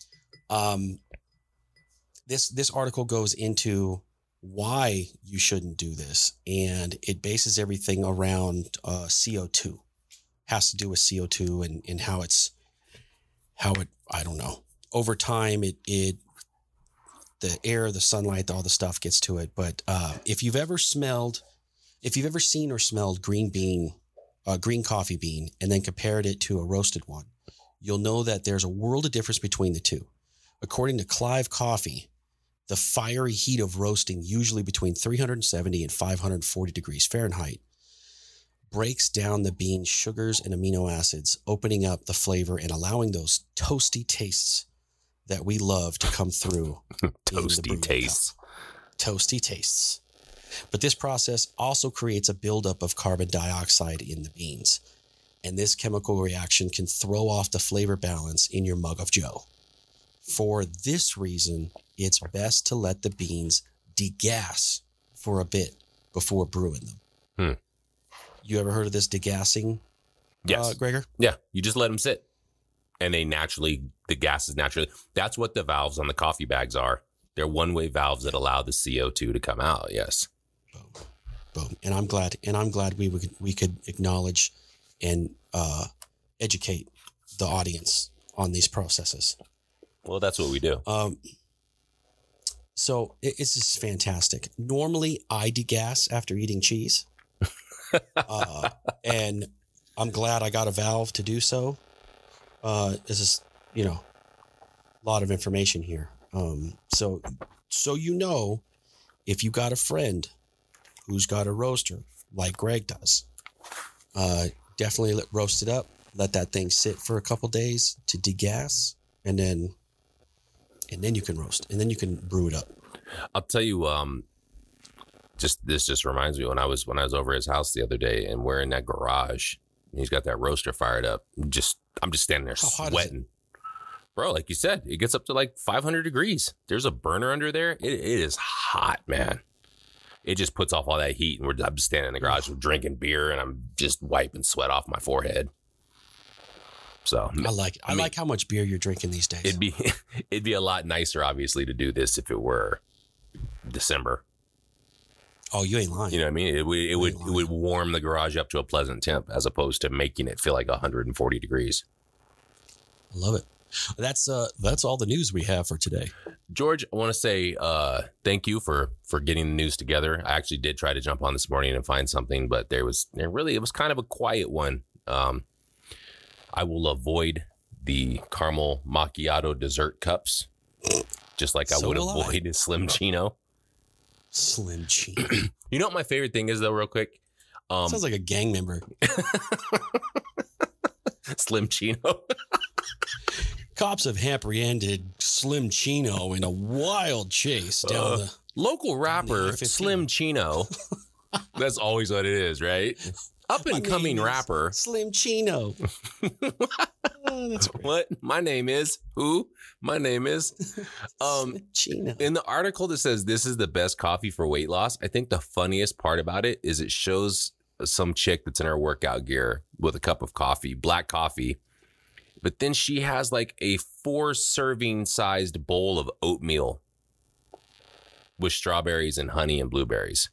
this article goes into why you shouldn't do this, and it bases everything around CO2. Has to do with CO2 and how it I don't know. Over time, the air, the sunlight, all the stuff gets to it. But if you've ever seen or smelled green coffee bean, and then compared it to a roasted one, you'll know that there's a world of difference between the two. According to Clive Coffee, the fiery heat of roasting, usually between 370 and 540 degrees Fahrenheit, breaks down the bean's sugars and amino acids, opening up the flavor and allowing those toasty tastes that we love to come through. Toasty tastes. But this process also creates a buildup of carbon dioxide in the beans. And this chemical reaction can throw off the flavor balance in your mug of Joe. For this reason, it's best to let the beans degas for a bit before brewing them. You ever heard of this degassing, Yes. Gregor? Yeah. You just let them sit. And the gas is naturally, that's what the valves on the coffee bags are. They're one-way valves that allow the CO2 to come out. Yes. Boom. And I'm glad we could acknowledge and educate the audience on these processes. Well, that's what we do. So it's just fantastic. Normally, I degas after eating cheese, and I'm glad I got a valve to do so. This is, a lot of information here. So if you got a friend who's got a roaster like Greg does, definitely roast it up. Let that thing sit for a couple days to degas, and then you can roast, and then you can brew it up. I'll tell you, this just reminds me when I was over his house the other day, and we're in that garage, and he's got that roaster fired up. I'm just standing there sweating, bro. Like you said, it gets up to like 500 degrees. There's a burner under there. It is hot, man. It just puts off all that heat, and I'm just standing in the garage drinking beer, and I'm just wiping sweat off my forehead. So I like how much beer you're drinking these days. It'd be a lot nicer, obviously, to do this if it were December. Oh, you ain't lying. You know what I mean? It would warm the garage up to a pleasant temp as opposed to making it feel like 140 degrees. I love it. That's all the news we have for today. George, I want to say thank you for getting the news together. I actually did try to jump on this morning and find something, but it was kind of a quiet one. I will avoid the caramel macchiato dessert cups, just like I would avoid a Slim Chino. Slim Chino. You know what my favorite thing is, though, real quick? Sounds like a gang member. Slim Chino. Cops have apprehended Slim Chino in a wild chase down the local rapper Slim Chino. That's always what it is, right? Up and coming rapper Slim Chino. Oh, that's great. What? My name is who? My name is Chino. In the article that says this is the best coffee for weight loss, I think the funniest part about it is it shows some chick that's in her workout gear with a cup of coffee, black coffee. But then she has like a 4-serving sized bowl of oatmeal with strawberries and honey and blueberries.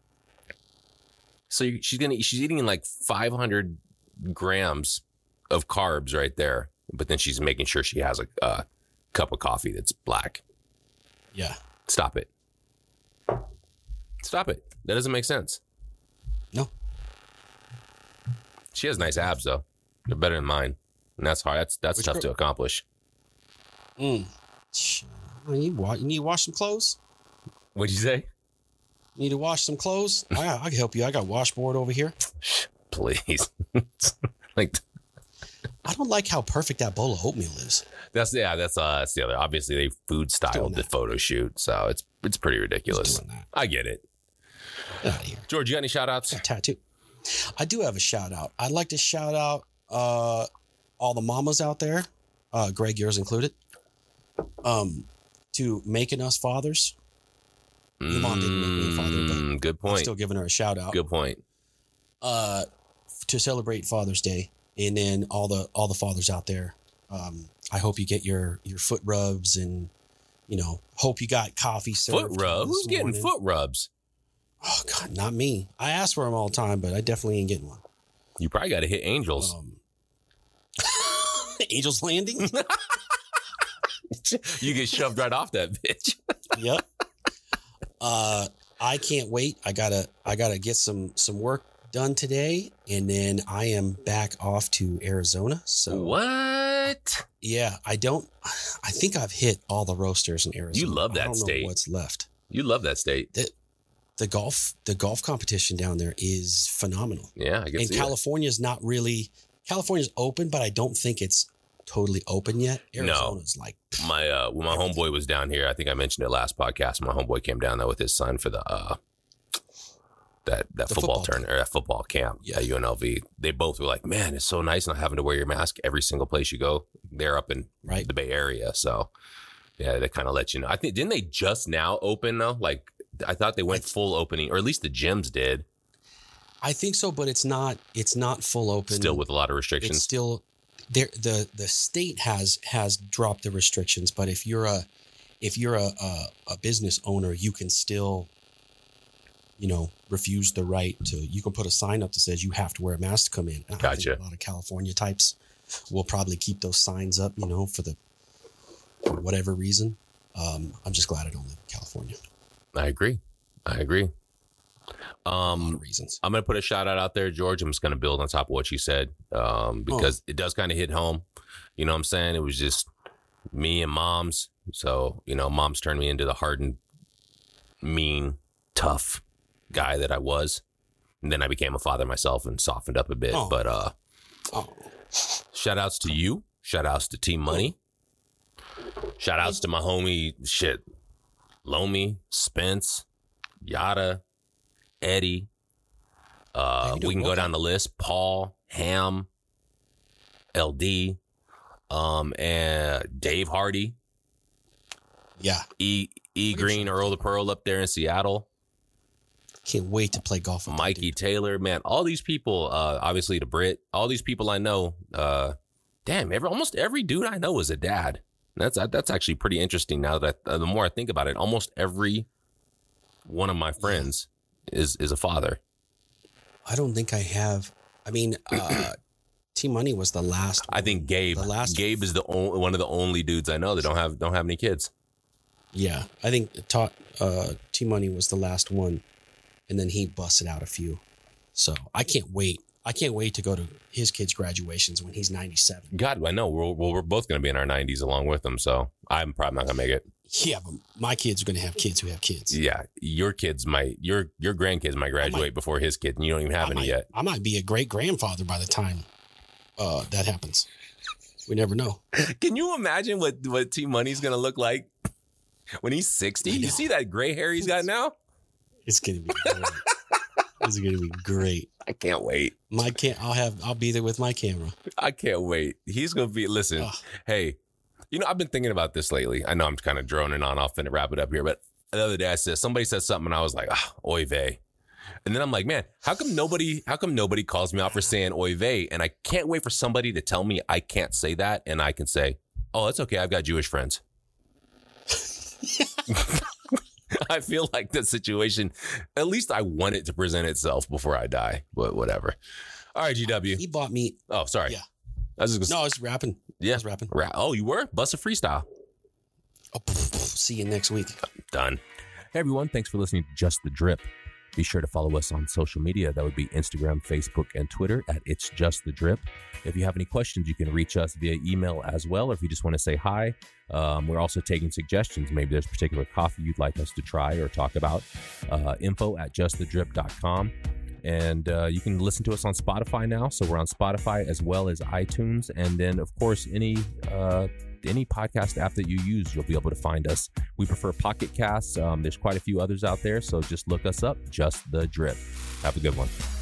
So she's eating like 500 grams of carbs right there. But then she's making sure she has a cup of coffee that's black. Yeah. Stop it. Stop it. That doesn't make sense. No. She has nice abs, though. They're better than mine. And that's hard. That's tough to accomplish. You need to wash some clothes? What'd you say? Need to wash some clothes? I can help you. I got a washboard over here. Please. I don't like how perfect that bowl of oatmeal is. That's the other. Obviously, they food styled the photo shoot, so it's pretty ridiculous. I get it. Get out of here. George, you got any shout outs? A tattoo. I do have a shout out. I'd like to shout out all the mamas out there, Greg, yours included, to making us fathers. Your mom didn't make me a father, but good point. I'm still giving her a shout out. Good point. To celebrate Father's Day, and then all the fathers out there. I hope you get your foot rubs, and hope you got coffee served. Foot rubs? Who's getting foot rubs? Oh God, not me. I ask for them all the time, but I definitely ain't getting one. You probably got to hit Angels. Angels Landing. You get shoved right off that bitch. Yep. I can't wait. I gotta get some work done today, and then I am back off to Arizona. So what? Yeah, I think I've hit all the roasters in Arizona. You love that I don't state. know what's left. You love that state. The golf competition down there is phenomenal. Yeah, I guess. And California's not really. California's open, but I don't think it's totally open yet. Arizona's like my when my homeboy was down here. I think I mentioned it last podcast. My homeboy came down there with his son for the that football tournament or that football camp at UNLV. They both were like, man, it's so nice not having to wear your mask every single place you go. They're up in the Bay Area. So yeah, they kind of let you know. I think, didn't they just now open though? Like I thought they went full opening, or at least the gyms did. I think so, but it's not full open. Still with a lot of restrictions. It's still there. The state has dropped the restrictions, but if you're a business owner, you can still, refuse the right to. You can put a sign up that says you have to wear a mask to come in. And Gotcha. I think a lot of California types will probably keep those signs up, for whatever reason. I'm just glad I don't live in California. I agree. A lot of reasons. I'm going to put a shout out there, George. I'm just going to build on top of what you said because it does kind of hit home. You know what I'm saying? It was just me and Moms. So, Moms turned me into the hardened, mean, tough guy that I was. And then I became a father myself and softened up a bit. Oh. But shout outs to you. Shout outs to Team Money. Shout outs to my homie, Lomi, Spence, Yada, Eddie. We can go down the list. Paul, Ham, LD, and Dave Hardy. Yeah. E Green, Earl the Pearl up there in Seattle. Can't wait to play golf with Mikey Taylor, man. All these people, obviously the Brit, all these people I know, almost every dude I know is a dad. That's actually pretty interesting now that the more I think about it, almost every one of my friends is a father. I don't think I have. I mean, Team Money was the last one. I think Gabe is one of the only dudes I know that don't have any kids. Yeah, I think Team Money was the last one, and then he busted out a few. So I can't wait. I can't wait to go to his kids' graduations when he's 97. God, I know. We're both going to be in our 90s along with him, so I'm probably not going to make it. Yeah, but my kids are going to have kids who have kids. Yeah, your kids might, your grandkids might graduate before his kid, and you don't even have any yet. I might be a great grandfather by the time that happens. We never know. Can you imagine what Team Money's going to look like when he's 60? You see that gray hair he's got now? It's going to be great. It's going to be great. I can't wait. I'll be there with my camera. I can't wait. He's going to be, listen, hey, I've been thinking about this lately. I know I'm kind of droning on off and to wrap it up here, but the other day somebody said something and I was like, oy vey. And then I'm like, man, how come nobody calls me out for saying oy vey? And I can't wait for somebody to tell me I can't say that. And I can say, oh, that's okay. I've got Jewish friends. I feel like the situation, at least I want it to present itself before I die, but whatever. All right, GW. He bought me. Oh, sorry. Yeah. I was rapping. Yeah. I was rapping. Oh, you were? Bust a freestyle. Oh, see you next week. Done. Hey, everyone. Thanks for listening to Just the Drip. Be sure to follow us on social media. That would be Instagram, Facebook, and Twitter at It's Just the Drip. If you have any questions, you can reach us via email as well. Or if you just want to say hi, we're also taking suggestions. Maybe there's a particular coffee you'd like us to try or talk about. info@justthedrip.com. And you can listen to us on Spotify now. So we're on Spotify as well as iTunes. And then, of course, any podcast app that you use, you'll be able to find us. We prefer Pocket Casts. There's quite a few others out there. So just look us up, Just the Drip. Have a good one.